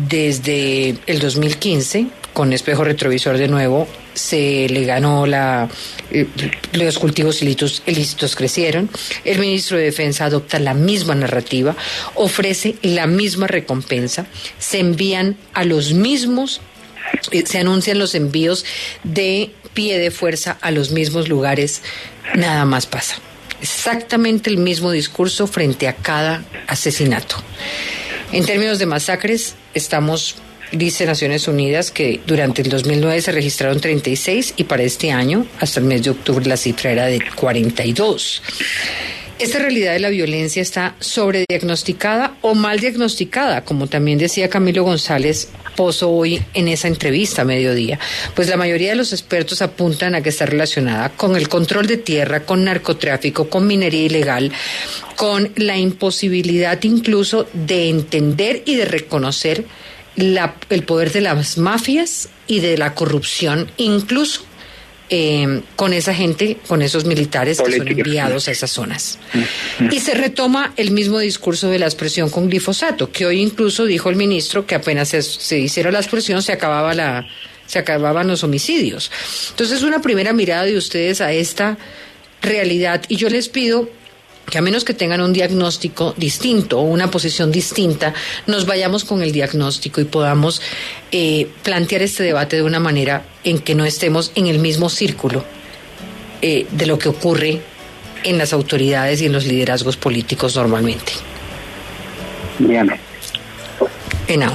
desde el dos mil quince, con espejo retrovisor de nuevo, se le ganó la... Eh, los cultivos ilícitos, ilícitos crecieron. El ministro de Defensa adopta la misma narrativa, ofrece la misma recompensa, se envían a los mismos, eh, se anuncian los envíos de pie de fuerza a los mismos lugares, nada más pasa. Exactamente el mismo discurso frente a cada asesinato. En términos de masacres, estamos, dice Naciones Unidas, que durante el dos mil nueve se registraron treinta y seis y para este año, hasta el mes de octubre, la cifra era de cuarenta y dos. Esta realidad de la violencia está sobrediagnosticada o mal diagnosticada, como también decía Camilo González Pozo hoy en esa entrevista a mediodía. Pues la mayoría de los expertos apuntan a que está relacionada con el control de tierra, con narcotráfico, con minería ilegal, con la imposibilidad incluso de entender y de reconocer la, el poder de las mafias y de la corrupción, incluso Eh, con esa gente, con esos militares que son enviados a esas zonas. Y se retoma el mismo discurso de la expresión con glifosato, que hoy incluso dijo el ministro que apenas se, se hiciera la expresión se acababa la, se acababan los homicidios. Entonces, una primera mirada de ustedes a esta realidad, y yo les pido que a menos que tengan un diagnóstico distinto o una posición distinta, nos vayamos con el diagnóstico y podamos eh, plantear este debate de una manera en que no estemos en el mismo círculo eh, de lo que ocurre en las autoridades y en los liderazgos políticos normalmente. Diana. Henao.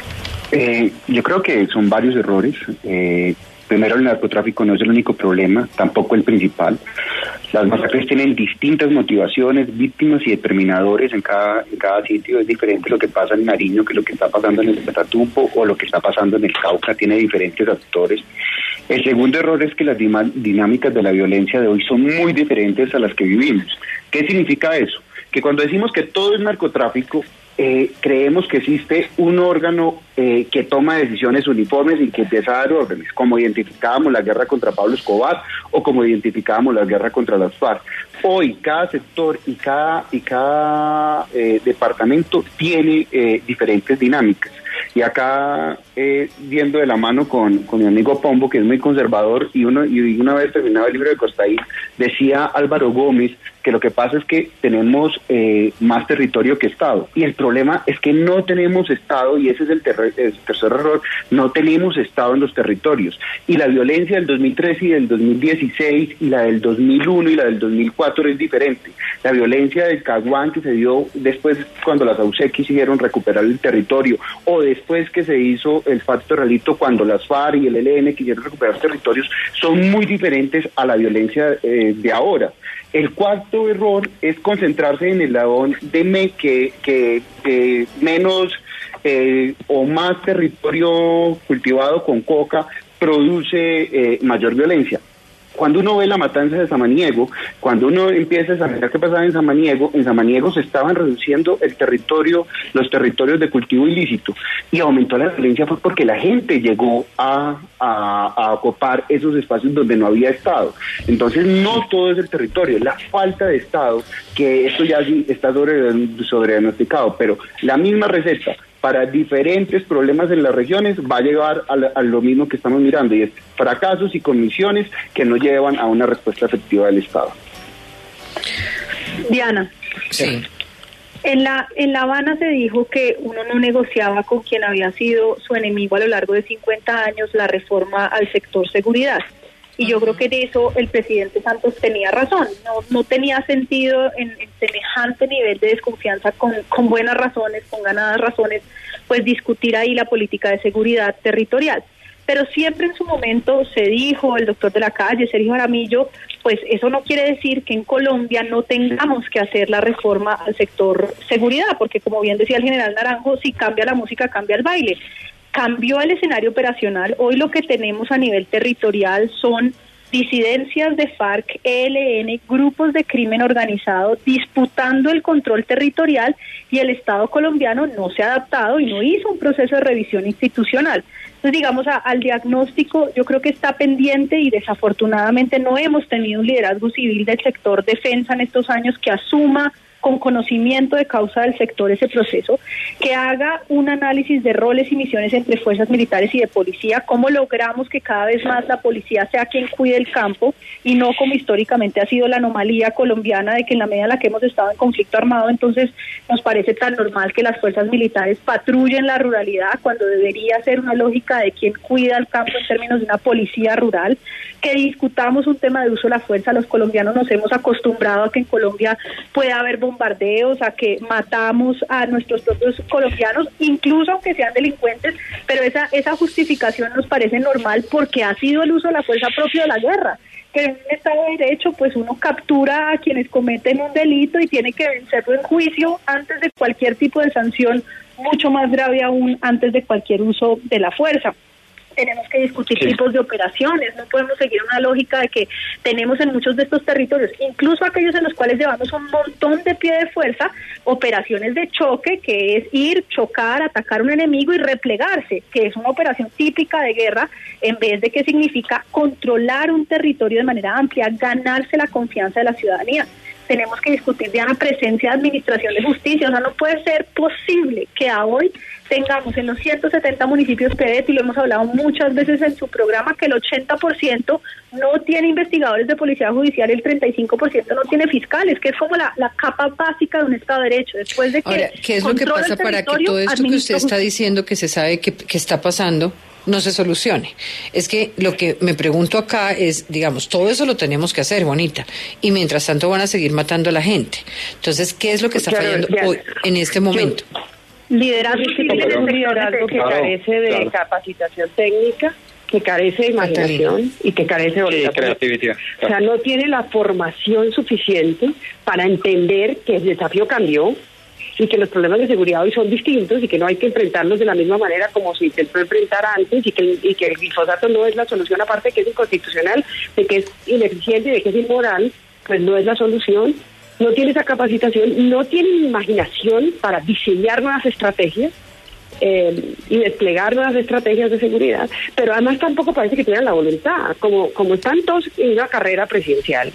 Eh, yo creo que son varios errores. Eh, primero, el narcotráfico no es el único problema, tampoco el principal. Las masacres tienen distintas motivaciones, víctimas y determinadores en cada, en cada sitio. Es diferente lo que pasa en Nariño que lo que está pasando en el Catatumbo o lo que está pasando en el Cauca. Tiene diferentes actores. El segundo error es que las dinámicas de la violencia de hoy son muy diferentes a las que vivimos. ¿Qué significa eso? Que cuando decimos que todo es narcotráfico, eh, creemos que existe un órgano eh, que toma decisiones uniformes y que empieza a dar órdenes, como identificábamos la guerra contra Pablo Escobar o como identificábamos la guerra contra las FARC. Hoy cada sector y cada, y cada eh, departamento tiene eh, diferentes dinámicas. Y acá, eh, viendo de la mano con, con mi amigo Pombo, que es muy conservador, y, uno, y una vez terminado el libro de Costaín, decía Álvaro Gómez que lo que pasa es que tenemos eh, más territorio que Estado. Y el problema es que no tenemos Estado, y ese es el, ter- el tercer error, no tenemos Estado en los territorios. Y la violencia del dos mil trece y del dos mil dieciséis, y la del dos mil uno y la del dos mil cuatro es diferente. La violencia del Caguán, que se dio después cuando las A U C E quisieron recuperar el territorio, o después que se hizo el Pacto Realito cuando las FARC y el E L N quisieron recuperar territorios, son muy diferentes a la violencia eh, de ahora. El cuarto error es concentrarse en el lado de me, que, que, que menos eh, o más territorio cultivado con coca produce eh, mayor violencia. Cuando uno ve la matanza de Samaniego, cuando uno empieza a saber qué pasaba en Samaniego, en Samaniego se estaban reduciendo el territorio, los territorios de cultivo ilícito, y aumentó la violencia fue porque la gente llegó a, a, a ocupar esos espacios donde no había Estado. Entonces no todo es el territorio, es la falta de Estado, que esto ya sí está sobre, sobre diagnosticado, pero la misma receta para diferentes problemas en las regiones va a llevar a, la, a lo mismo que estamos mirando, y es fracasos y comisiones que no llevan a una respuesta efectiva del Estado. Diana, sí. En la, en La Habana se dijo que uno no negociaba con quien había sido su enemigo a lo largo de cincuenta años la reforma al sector seguridad. Y yo creo que en eso el presidente Santos tenía razón. No, no tenía sentido en, en semejante nivel de desconfianza, con, con buenas razones, con ganadas razones, pues discutir ahí la política de seguridad territorial. Pero siempre en su momento se dijo, el doctor de la calle, Sergio Jaramillo, pues eso no quiere decir que en Colombia no tengamos que hacer la reforma al sector seguridad, porque como bien decía el general Naranjo, si cambia la música, cambia el baile. cambió el escenario operacional. Hoy lo que tenemos a nivel territorial son disidencias de FARC, E L N, grupos de crimen organizado disputando el control territorial, y el Estado colombiano no se ha adaptado y no hizo un proceso de revisión institucional. Entonces, digamos, a, al diagnóstico yo creo que está pendiente, y desafortunadamente no hemos tenido un liderazgo civil del sector defensa en estos años que asuma con conocimiento de causa del sector ese proceso, que haga un análisis de roles y misiones entre fuerzas militares y de policía, cómo logramos que cada vez más la policía sea quien cuide el campo, y no como históricamente ha sido la anomalía colombiana de que en la medida en la que hemos estado en conflicto armado, entonces nos parece tan normal que las fuerzas militares patrullen la ruralidad, cuando debería ser una lógica de quien cuida el campo en términos de una policía rural, que discutamos un tema de uso de la fuerza. Los colombianos nos hemos acostumbrado a que en Colombia pueda haber bombardeos, a que matamos a nuestros propios colombianos, incluso aunque sean delincuentes, pero esa esa justificación nos parece normal porque ha sido el uso de la fuerza propio de la guerra, que en un Estado de Derecho pues uno captura a quienes cometen un delito y tiene que vencerlo en juicio antes de cualquier tipo de sanción, mucho más grave aún antes de cualquier uso de la fuerza. Tenemos que discutir sí. tipos de operaciones, no podemos seguir una lógica de que tenemos en muchos de estos territorios, incluso aquellos en los cuales llevamos un montón de pie de fuerza, operaciones de choque, que es ir, chocar, atacar a un enemigo y replegarse, que es una operación típica de guerra, en vez de que significa controlar un territorio de manera amplia, ganarse la confianza de la ciudadanía. Tenemos que discutir, Diana, presencia de administración de justicia. O sea, no puede ser posible que a hoy tengamos en los ciento setenta municipios P D T, y lo hemos hablado muchas veces en su programa, que el ochenta por ciento no tiene investigadores de policía judicial, el treinta y cinco por ciento no tiene fiscales, que es como la, la capa básica de un Estado de Derecho. Después de que Ahora, ¿qué es lo que pasa para que todo esto que usted está diciendo, que se sabe que, que está pasando, no se solucione? Es que lo que me pregunto acá es, digamos, todo eso lo tenemos que hacer, bonita, y mientras tanto van a seguir matando a la gente. Entonces, ¿qué es lo que está claro, fallando ya, hoy, en este momento? Liderazgo civil es un liderazgo que carece de claro. capacitación técnica, que carece de imaginación y que carece de voluntad. Creatividad. O sea, no tiene la formación suficiente para entender que el desafío cambió y que los problemas de seguridad hoy son distintos y que no hay que enfrentarlos de la misma manera como se intentó enfrentar antes, y que, y que el glifosato no es la solución, aparte de que es inconstitucional, de que es ineficiente y de que es inmoral, pues no es la solución. No tiene esa capacitación, no tiene imaginación para diseñar nuevas estrategias eh, y desplegar nuevas estrategias de seguridad, pero además tampoco parece que tengan la voluntad, como, como están todos en una carrera presidencial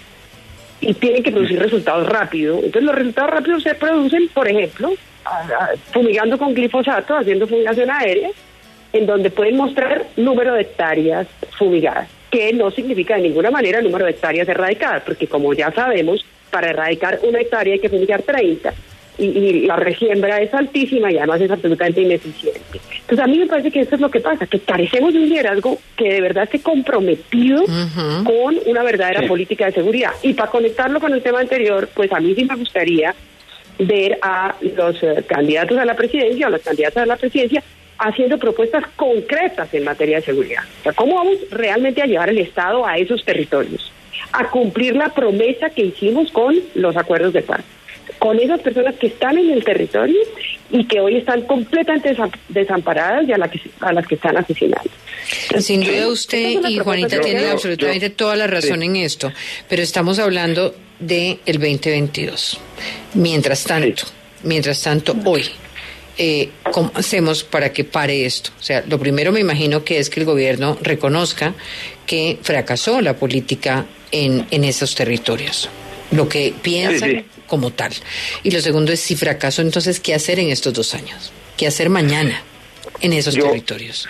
y tienen que producir resultados rápido. Entonces los resultados rápidos se producen, por ejemplo, fumigando con glifosato, haciendo fumigación aérea, en donde pueden mostrar número de hectáreas fumigadas, que no significa de ninguna manera el número de hectáreas erradicadas, porque como ya sabemos, para erradicar una hectárea hay que fumigar treinta, y, y la resiembra es altísima y además es absolutamente ineficiente. Entonces a mí me parece que esto es lo que pasa, que carecemos de un liderazgo que de verdad esté comprometido uh-huh. con una verdadera sí. política de seguridad. Y para conectarlo con el tema anterior, pues a mí sí me gustaría ver a los uh, candidatos a la presidencia o las candidatas a la presidencia haciendo propuestas concretas en materia de seguridad. O sea, ¿cómo vamos realmente a llevar el Estado a esos territorios? A cumplir la promesa que hicimos con los acuerdos de paz, con esas personas que están en el territorio y que hoy están completamente desamparadas y a, la que, a las que están asesinando. Sin duda usted y Juanita tienen absolutamente toda la razón en esto, pero estamos hablando de el veinte veintidós. Mientras tanto, mientras tanto hoy, Eh, ¿cómo hacemos para que pare esto? O sea, lo primero me imagino que es que el gobierno reconozca que fracasó la política en, en esos territorios, lo que piensan sí, sí. como tal. Y lo segundo es, si fracasó, entonces, ¿qué hacer en estos dos años? ¿Qué hacer mañana en esos Yo, territorios?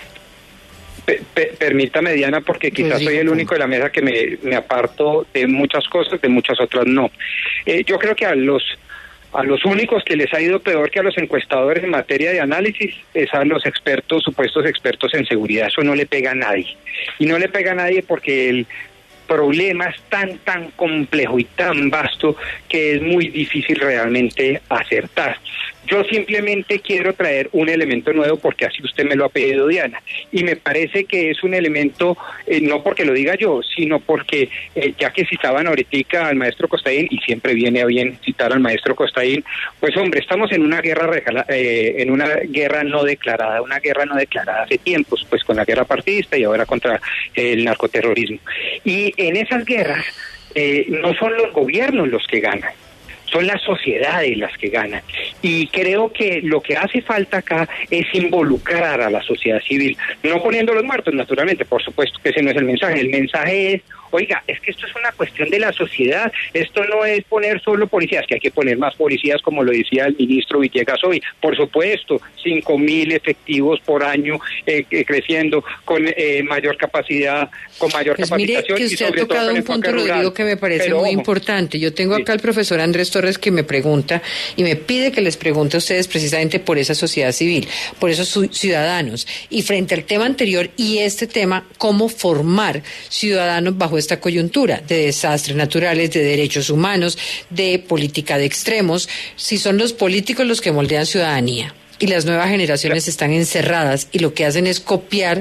Pe, pe, permítame, Diana, porque quizás soy el único de la mesa que me, me aparto de muchas cosas, de muchas otras no. Eh, yo creo que a los A los únicos que les ha ido peor que a los encuestadores en materia de análisis es a los expertos, supuestos expertos en seguridad. Eso no le pega a nadie. Y no le pega a nadie porque el problema es tan, tan complejo y tan vasto que es muy difícil realmente acertar. Yo simplemente quiero traer un elemento nuevo porque así usted me lo ha pedido, Diana, y me parece que es un elemento, eh, no porque lo diga yo, sino porque, eh, ya que citaban ahorita al maestro Costaín, y siempre viene a bien citar al maestro Costaín, pues hombre, estamos en una guerra regala, eh, en una guerra no declarada, una guerra no declarada hace tiempos, pues con la guerra partidista y ahora contra el narcoterrorismo. Y en esas guerras eh, no son los gobiernos los que ganan, son las sociedades las que ganan. Y creo que lo que hace falta acá es involucrar a la sociedad civil, no poniendo los muertos, naturalmente, por supuesto que ese no es el mensaje. El mensaje es, oiga, es que esto es una cuestión de la sociedad, esto no es poner solo policías, que hay que poner más policías, como lo decía el ministro Villegas hoy, por supuesto, cinco mil efectivos por año, eh, eh, creciendo, con eh, mayor capacidad, con mayor pues capacitación. Mire que usted ha tocado un punto, Rodrigo, que me parece Pero, muy ojo, importante. Yo tengo sí. acá al profesor Andrés Torres que me pregunta y me pide que les pregunte a ustedes precisamente por esa sociedad civil, por esos ciudadanos, y frente al tema anterior y este tema, cómo formar ciudadanos bajo esta coyuntura de desastres naturales, de derechos humanos, de política de extremos, si son los políticos los que moldean ciudadanía y las nuevas generaciones están encerradas y lo que hacen es copiar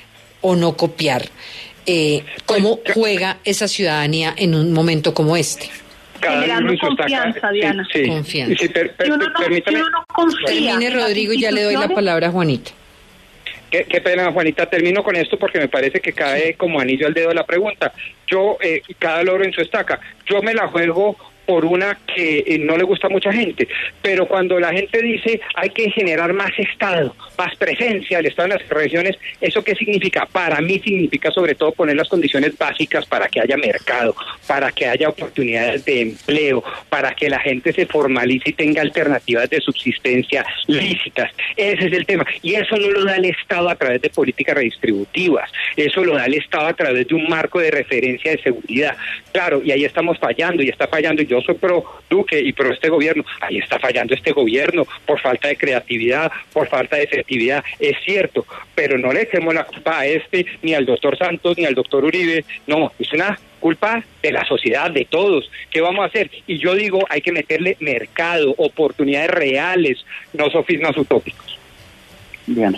o no copiar, eh, ¿cómo juega esa ciudadanía en un momento como este? Generando confianza, Diana. Sí, sí. Confianza. Sí, per, per, si uno no, permítame. si uno no confía Termine, Rodrigo, y ya le doy la palabra a Juanita. Qué, qué pena, Juanita, termino con esto porque me parece que cae como anillo al dedo la pregunta. Yo, eh, cada loro en su estaca, yo me la juego por una que eh, no le gusta a mucha gente, pero cuando la gente dice hay que generar más Estado, más presencia del Estado en las regiones, ¿eso qué significa? Para mí significa sobre todo poner las condiciones básicas para que haya mercado, para que haya oportunidades de empleo, para que la gente se formalice y tenga alternativas de subsistencia lícitas. Ese es el tema, y eso no lo da el Estado a través de políticas redistributivas, eso lo da el Estado a través de un marco de referencia de seguridad. Claro, y ahí estamos fallando, y está fallando, y yo soy pro Duque y pro este gobierno, ahí está fallando este gobierno por falta de creatividad, por falta de efectividad, es cierto, pero no le echemos la culpa a este, ni al doctor Santos, ni al doctor Uribe, no, es una culpa de la sociedad, de todos. ¿Qué vamos a hacer? Y yo digo, hay que meterle mercado, oportunidades reales, no sofismas utópicos. Bien.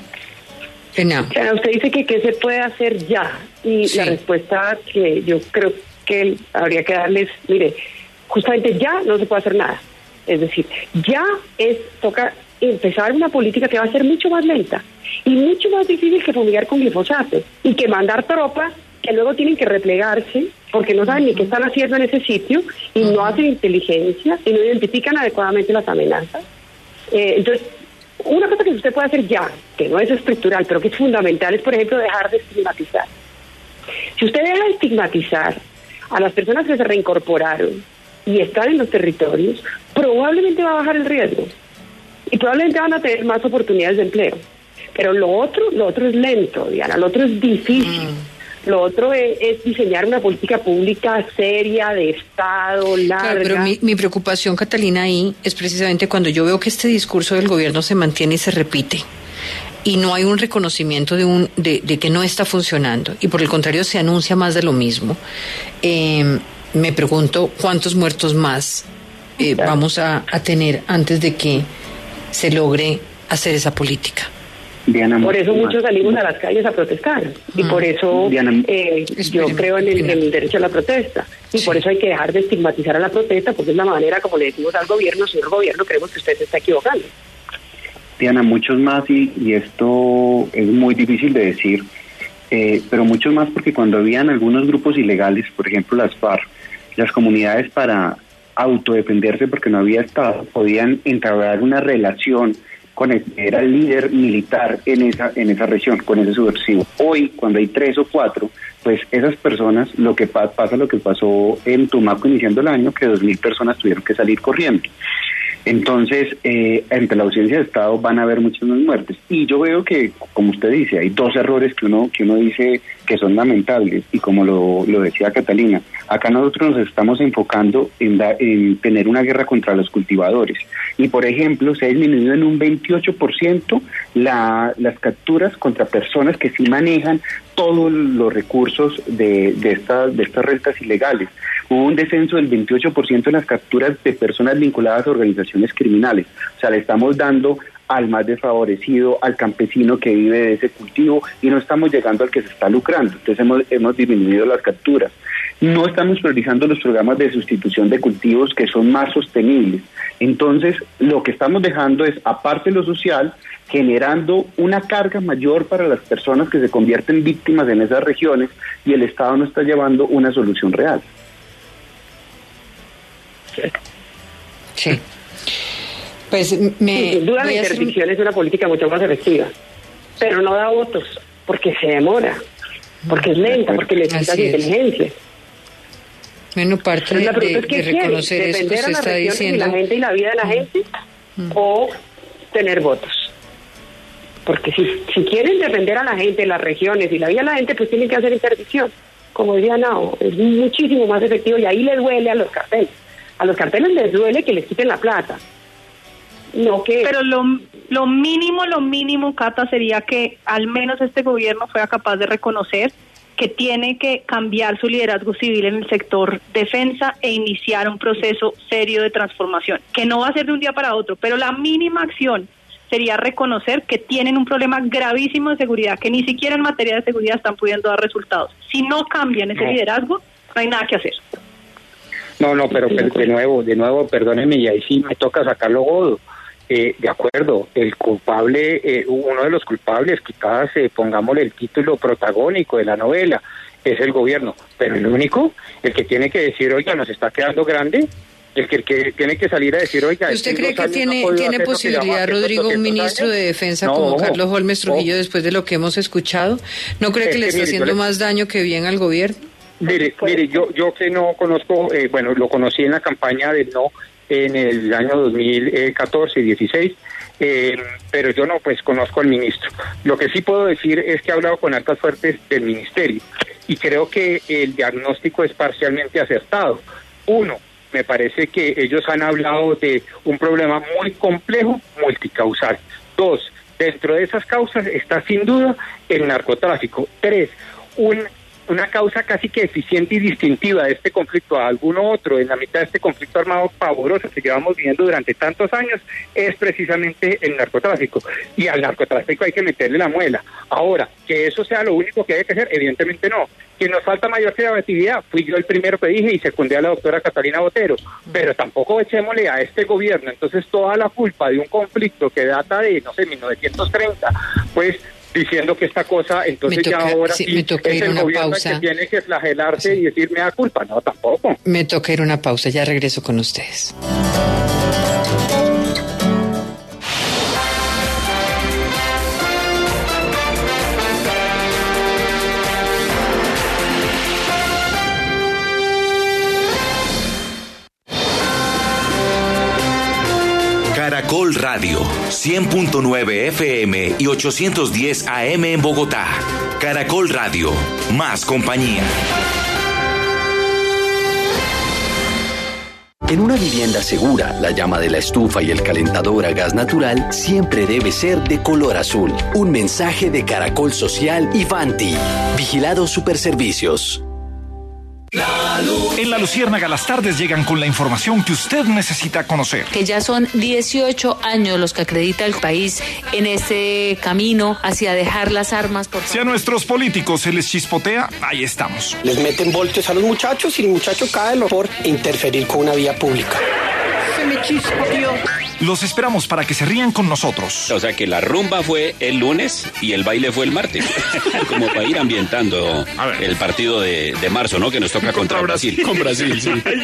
No. Claro, usted dice que qué se puede hacer ya, y sí. La respuesta que yo creo que habría que darles, mire, justamente ya no se puede hacer nada. Es decir, ya es toca empezar una política que va a ser mucho más lenta y mucho más difícil que fumigar con glifosato y que mandar tropas que luego tienen que replegarse porque no saben ni qué están haciendo en ese sitio y no hacen inteligencia y no identifican adecuadamente las amenazas. Eh, entonces, una cosa que usted puede hacer ya, que no es estructural, pero que es fundamental, es, por ejemplo, dejar de estigmatizar. Si usted deja de estigmatizar a las personas que se reincorporaron y están en los territorios, probablemente va a bajar el riesgo y probablemente van a tener más oportunidades de empleo. Pero lo otro, lo otro es lento, Diana, lo otro es difícil. Mm. Lo otro es, es diseñar una política pública seria, de Estado, larga. Claro, pero mi, mi preocupación, Catalina, ahí es precisamente cuando yo veo que este discurso del gobierno se mantiene y se repite y no hay un reconocimiento de, un, de, de que no está funcionando y por el contrario se anuncia más de lo mismo. Eh, me pregunto cuántos muertos más eh, claro. vamos a, a tener antes de que se logre hacer esa política. Diana, por eso muchos salimos a las calles a protestar y mm. por eso Diana, eh, yo creo en el, en el derecho a la protesta y sí. por eso hay que dejar de estigmatizar a la protesta porque es la manera como le decimos al gobierno, señor gobierno, creemos que usted se está equivocando. Diana, muchos más y, y esto es muy difícil de decir, eh, pero muchos más porque cuando habían algunos grupos ilegales, por ejemplo las FARC, las comunidades para autodefenderse porque no había Estado, podían entablar una relación con el que era el líder militar en esa en esa región, con ese subversivo. Hoy, cuando hay tres o cuatro, pues esas personas, lo que pa- pasa lo que pasó en Tumaco iniciando el año, que dos mil personas tuvieron que salir corriendo. Entonces, eh, entre la ausencia de Estado van a haber muchas más muertes. Y yo veo que, como usted dice, hay dos errores que uno que uno dice que son lamentables, y como lo, lo decía Catalina, acá nosotros nos estamos enfocando en, da, en tener una guerra contra los cultivadores. Y, por ejemplo, se ha disminuido en un veintiocho por ciento la, las capturas contra personas que sí manejan todos los recursos de, de, esta, de estas rentas ilegales. Hubo un descenso del veintiocho por ciento en las capturas de personas vinculadas a organizaciones criminales. O sea, le estamos dando al más desfavorecido, al campesino que vive de ese cultivo, y no estamos llegando al que se está lucrando. Entonces hemos, hemos disminuido las capturas. No estamos priorizando los programas de sustitución de cultivos que son más sostenibles. Entonces, lo que estamos dejando es, aparte de lo social, generando una carga mayor para las personas que se convierten víctimas en esas regiones, y el Estado no está llevando una solución real. Sí. Pues me... Sí, sin duda la interdicción es una política mucho más efectiva, pero no da votos, porque se demora, porque es lenta, porque necesita inteligencia. Bueno, parte de, de, es de reconocer eso que usted está diciendo. Y la gente y la vida de la gente, mm. o tener votos. Porque si, si quieren defender a la gente, las regiones y la vida de la gente, pues tienen que hacer interdicción. Como decía Nao, es muchísimo más efectivo, y ahí les duele a los carteles. A los carteles les duele que les quiten la plata. No que... Pero lo, lo mínimo, lo mínimo, Cata, sería que al menos este gobierno fuera capaz de reconocer que tiene que cambiar su liderazgo civil en el sector defensa e iniciar un proceso serio de transformación, que no va a ser de un día para otro, pero la mínima acción sería reconocer que tienen un problema gravísimo de seguridad, que ni siquiera en materia de seguridad están pudiendo dar resultados. Si no cambian ese no. liderazgo, no hay nada que hacer. No, no, pero, pero de nuevo, de nuevo, perdónenme, y ahí sí me toca sacarlo godo. Eh, de acuerdo, el culpable, eh, uno de los culpables, quizás eh, pongámosle el título protagónico de la novela, es el gobierno, pero el único, el que tiene que decir, oiga, nos está quedando grande, el que, el que tiene que salir a decir, oiga... ¿Usted cree que tiene, no tiene posibilidad, Rodrigo, un ministro años? de Defensa no, como ojo, Carlos Holmes Trujillo, ojo. después de lo que hemos escuchado? ¿No cree que es le que, está mire, haciendo le... más daño que bien al gobierno? Mire, mire, yo yo que no conozco, eh, bueno, lo conocí en la campaña del no, en el año dos mil catorce y dieciséis, eh, pero yo no, pues conozco al ministro. Lo que sí puedo decir es que he hablado con altas fuertes del ministerio, y creo que el diagnóstico es parcialmente acertado. Uno, me parece que ellos han hablado de un problema muy complejo, multicausal. Dos, dentro de esas causas está sin duda el narcotráfico. Tres, un una causa casi que eficiente y distintiva de este conflicto a alguno otro en la mitad de este conflicto armado pavoroso que llevamos viviendo durante tantos años es precisamente el narcotráfico, y al narcotráfico hay que meterle la muela. Ahora, que eso sea lo único que hay que hacer, evidentemente no. Que nos falta mayor creatividad, fui yo el primero que dije y secundé a la doctora Catalina Botero, pero tampoco echémosle a este gobierno entonces toda la culpa de un conflicto que data de, no sé, mil novecientos treinta, pues diciendo que esta cosa, entonces toca, ya ahora sí, sí es el gobierno pausa. que tiene que flagelarse sí. y decir, me da culpa. No, tampoco. Me toca ir a una pausa, ya regreso con ustedes. Caracol Radio, cien punto nueve F M y ochocientos diez A M en Bogotá. Caracol Radio, más compañía. En una vivienda segura, la llama de la estufa y el calentador a gas natural siempre debe ser de color azul. Un mensaje de Caracol Social y Vanti. Vigilado Superservicios. En La Luciérnaga las tardes llegan con la información que usted necesita conocer. Que ya son dieciocho años los que acredita el país en este camino hacia dejar las armas. Por si a nuestros políticos se les chispotea, ahí estamos. Les meten voltios a los muchachos y el muchacho cae por interferir con una vía pública. Se me chispoteó. Los esperamos para que se rían con nosotros. O sea que la rumba fue el lunes y el baile fue el martes. Como para ir ambientando el partido de, de marzo, ¿no? Que nos toca contra, contra Brasil. Brasil. Con Brasil, sí. Ay,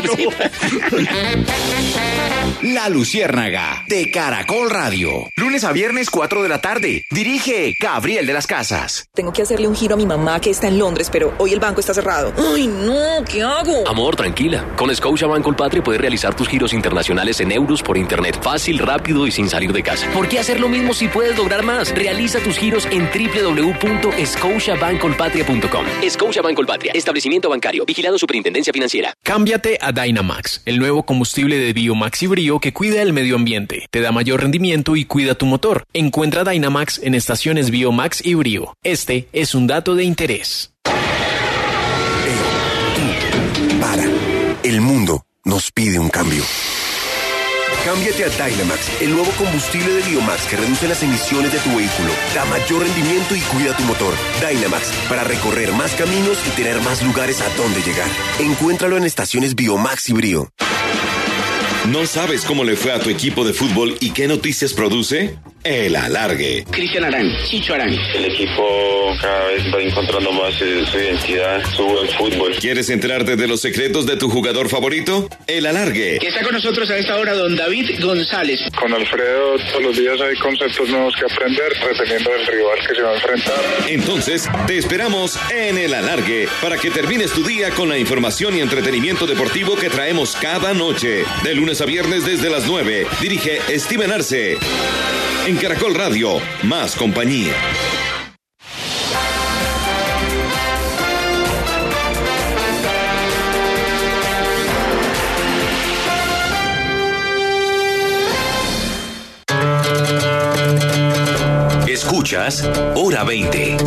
no. La Luciérnaga de Caracol Radio. Lunes a viernes, cuatro de la tarde. Dirige Gabriel de las Casas. Tengo que hacerle un giro a mi mamá que está en Londres, pero hoy el banco está cerrado. Ay, no, ¿qué hago? Amor, tranquila. Con Scotiabank Colpatria puedes realizar tus giros internacionales en euros por internet. Fácil, rápido y sin salir de casa. ¿Por qué hacer lo mismo si puedes lograr más? Realiza tus giros en doble u doble u doble u punto scotiabank colpatria punto com. Scotiabank Colpatria, establecimiento bancario, vigilado Superintendencia Financiera. Cámbiate a Dynamax, el nuevo combustible de Biomax y Brio Brío que cuida el medio ambiente, te da mayor rendimiento y cuida tu motor. Encuentra Dynamax en estaciones Biomax y Brío. Este es un dato de interés. Hey, tú, para. El mundo nos pide un cambio. Cámbiate a Dynamax, el nuevo combustible de Biomax que reduce las emisiones de tu vehículo, da mayor rendimiento y cuida tu motor. Dynamax, para recorrer más caminos y tener más lugares a donde llegar. Encuéntralo en estaciones Biomax y Brío. ¿No sabes cómo le fue a tu equipo de fútbol y qué noticias produce? El Alargue. Cristian Arán, Chicho Arán. El equipo cada vez va encontrando más eh, su identidad, su buen fútbol. ¿Quieres enterarte de los secretos de tu jugador favorito? El Alargue. Que está con nosotros a esta hora don David González. Con Alfredo todos los días hay conceptos nuevos que aprender, dependiendo del rival que se va a enfrentar. Entonces, te esperamos en El Alargue para que termines tu día con la información y entretenimiento deportivo que traemos cada noche. De lunes a viernes desde las nueve. Dirige Steven Arce. En Caracol Radio, más compañía. Escuchas Hora veinte.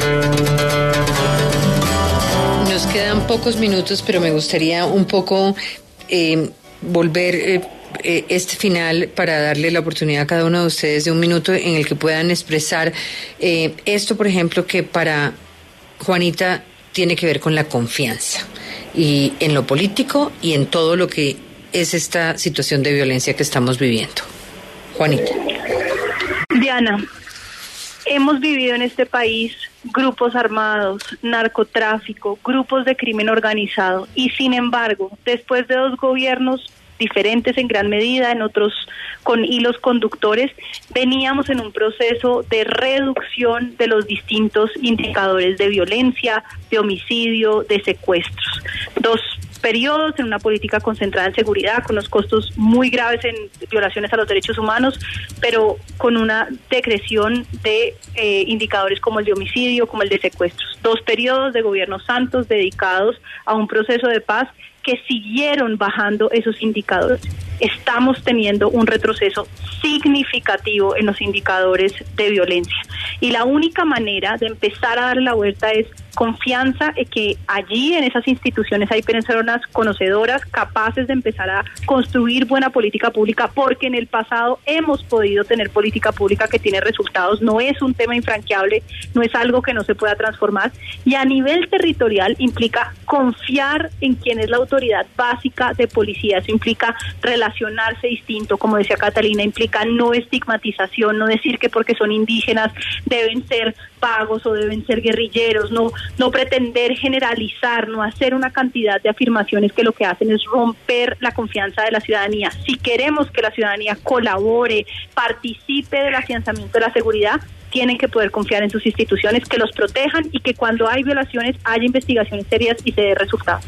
Nos quedan pocos minutos, pero me gustaría un poco eh, volver... Eh, este final para darle la oportunidad a cada uno de ustedes de un minuto en el que puedan expresar eh, esto, por ejemplo, que para Juanita tiene que ver con la confianza y en lo político y en todo lo que es esta situación de violencia que estamos viviendo. Juanita. Diana, hemos vivido en este país grupos armados, narcotráfico, grupos de crimen organizado y sin embargo, después de dos gobiernos diferentes en gran medida, en otros con hilos conductores, veníamos en un proceso de reducción de los distintos indicadores de violencia, de homicidio, de secuestros. Dos periodos en una política concentrada en seguridad, con los costos muy graves en violaciones a los derechos humanos, pero con una decreción de eh, indicadores como el de homicidio, como el de secuestros. Dos periodos de gobiernos santos dedicados a un proceso de paz que siguieron bajando esos indicadores. Estamos teniendo un retroceso significativo en los indicadores de violencia. Y la única manera de empezar a darle la vuelta es confianza en que allí en esas instituciones hay personas conocedoras, capaces de empezar a construir buena política pública, porque en el pasado hemos podido tener política pública que tiene resultados, no es un tema infranqueable, no es algo que no se pueda transformar, y a nivel territorial implica confiar en quien es la autoridad básica de policía, eso implica relacionarse distinto, como decía Catalina, implica no estigmatización, no decir que porque son indígenas deben ser pagos o deben ser guerrilleros, no no pretender generalizar, no hacer una cantidad de afirmaciones que lo que hacen es romper la confianza de la ciudadanía. Si queremos que la ciudadanía colabore, participe del afianzamiento de la seguridad, tienen que poder confiar en sus instituciones, que los protejan y que cuando hay violaciones haya investigaciones serias y se dé resultados.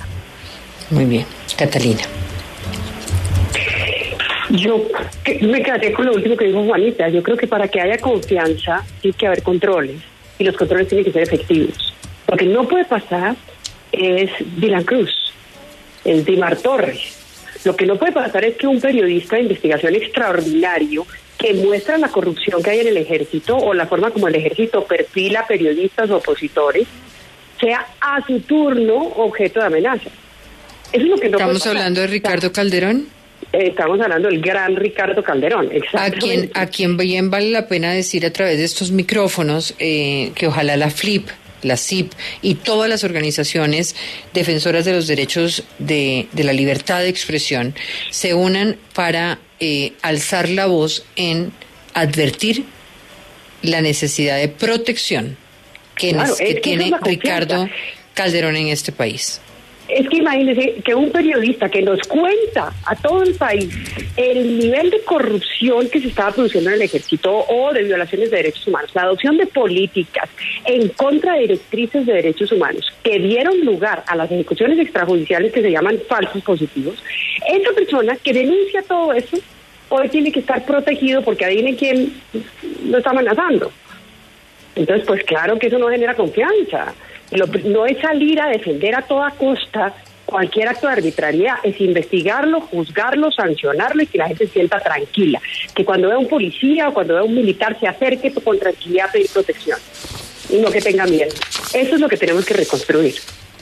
Muy bien. Catalina. Yo me quedé con lo último que dijo Juanita. Yo creo que para que haya confianza tiene que haber controles y los controles tienen que ser efectivos. Lo que no puede pasar es Dylan Cruz, es Dimar Torres. Lo que no puede pasar es que un periodista de investigación extraordinario que muestra la corrupción que hay en el ejército o la forma como el ejército perfila periodistas o opositores sea a su turno objeto de amenaza. Eso es lo que no ¿Estamos hablando de Ricardo Calderón? Estamos hablando del gran Ricardo Calderón, a quien, a quien bien vale la pena decir a través de estos micrófonos eh, que ojalá la FLIP, la C I P y todas las organizaciones defensoras de los derechos de, de la libertad de expresión se unan para eh, alzar la voz en advertir la necesidad de protección que, claro, que tiene Ricardo Calderón en este país. Es que imagínense que un periodista que nos cuenta a todo el país el nivel de corrupción que se estaba produciendo en el ejército o de violaciones de derechos humanos, la adopción de políticas en contra de directrices de derechos humanos que dieron lugar a las ejecuciones extrajudiciales que se llaman falsos positivos, esa persona que denuncia todo eso hoy tiene que estar protegido porque adivinen quién lo está amenazando. Entonces, pues claro que eso no genera confianza. Lo, no es salir a defender a toda costa cualquier acto de arbitrariedad, es investigarlo, juzgarlo, sancionarlo y que la gente se sienta tranquila. Que cuando vea un policía o cuando vea un militar se acerque con tranquilidad a pedir protección y no que tenga miedo. Eso es lo que tenemos que reconstruir.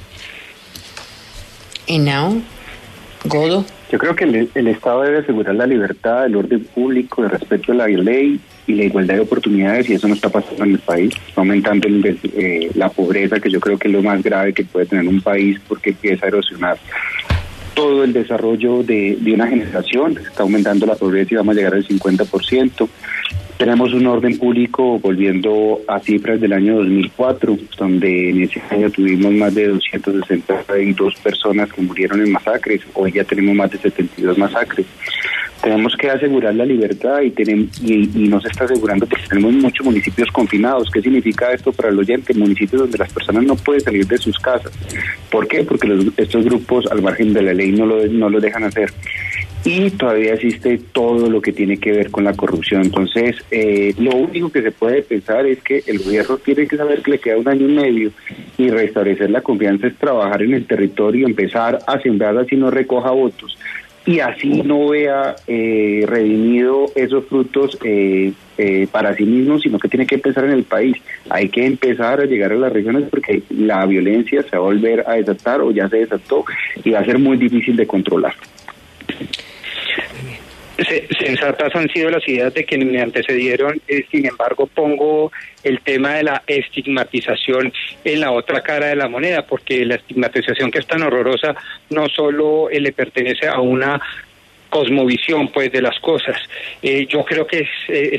¿Y now? Godo. Yo creo que el, el Estado debe asegurar la libertad, el orden público, el respeto a la ley y la igualdad de oportunidades, y eso no está pasando en el país. Está aumentando el, eh, la pobreza, que yo creo que es lo más grave que puede tener un país, porque empieza a erosionar todo el desarrollo de, de una generación. Está aumentando la pobreza y vamos a llegar al cincuenta por ciento. Tenemos un orden público volviendo a cifras del año dos mil cuatro, donde en ese año tuvimos más de doscientas sesenta y dos personas que murieron en masacres. Hoy ya tenemos más de setenta y dos masacres. Tenemos que asegurar la libertad y, tenemos, y, y no se está asegurando porque tenemos muchos municipios confinados. ¿Qué significa esto para el oyente? Municipios donde las personas no pueden salir de sus casas. ¿Por qué? Porque los, estos grupos al margen de la ley no lo, no lo dejan hacer. Y todavía existe todo lo que tiene que ver con la corrupción. Entonces, eh, lo único que se puede pensar es que el gobierno tiene que saber que le queda un año y medio y restablecer la confianza es trabajar en el territorio, empezar a sembrar así no recoja votos y así no vea eh, redimido esos frutos eh, eh, para sí mismo, sino que tiene que empezar en el país. Hay que empezar a llegar a las regiones porque la violencia se va a volver a desatar o ya se desató y va a ser muy difícil de controlar. Sensatas han sido las ideas de quienes me antecedieron, eh, sin embargo pongo el tema de la estigmatización en la otra cara de la moneda, porque la estigmatización que es tan horrorosa no solo eh, le pertenece a una cosmovisión pues de las cosas. Eh, yo creo que es, eh,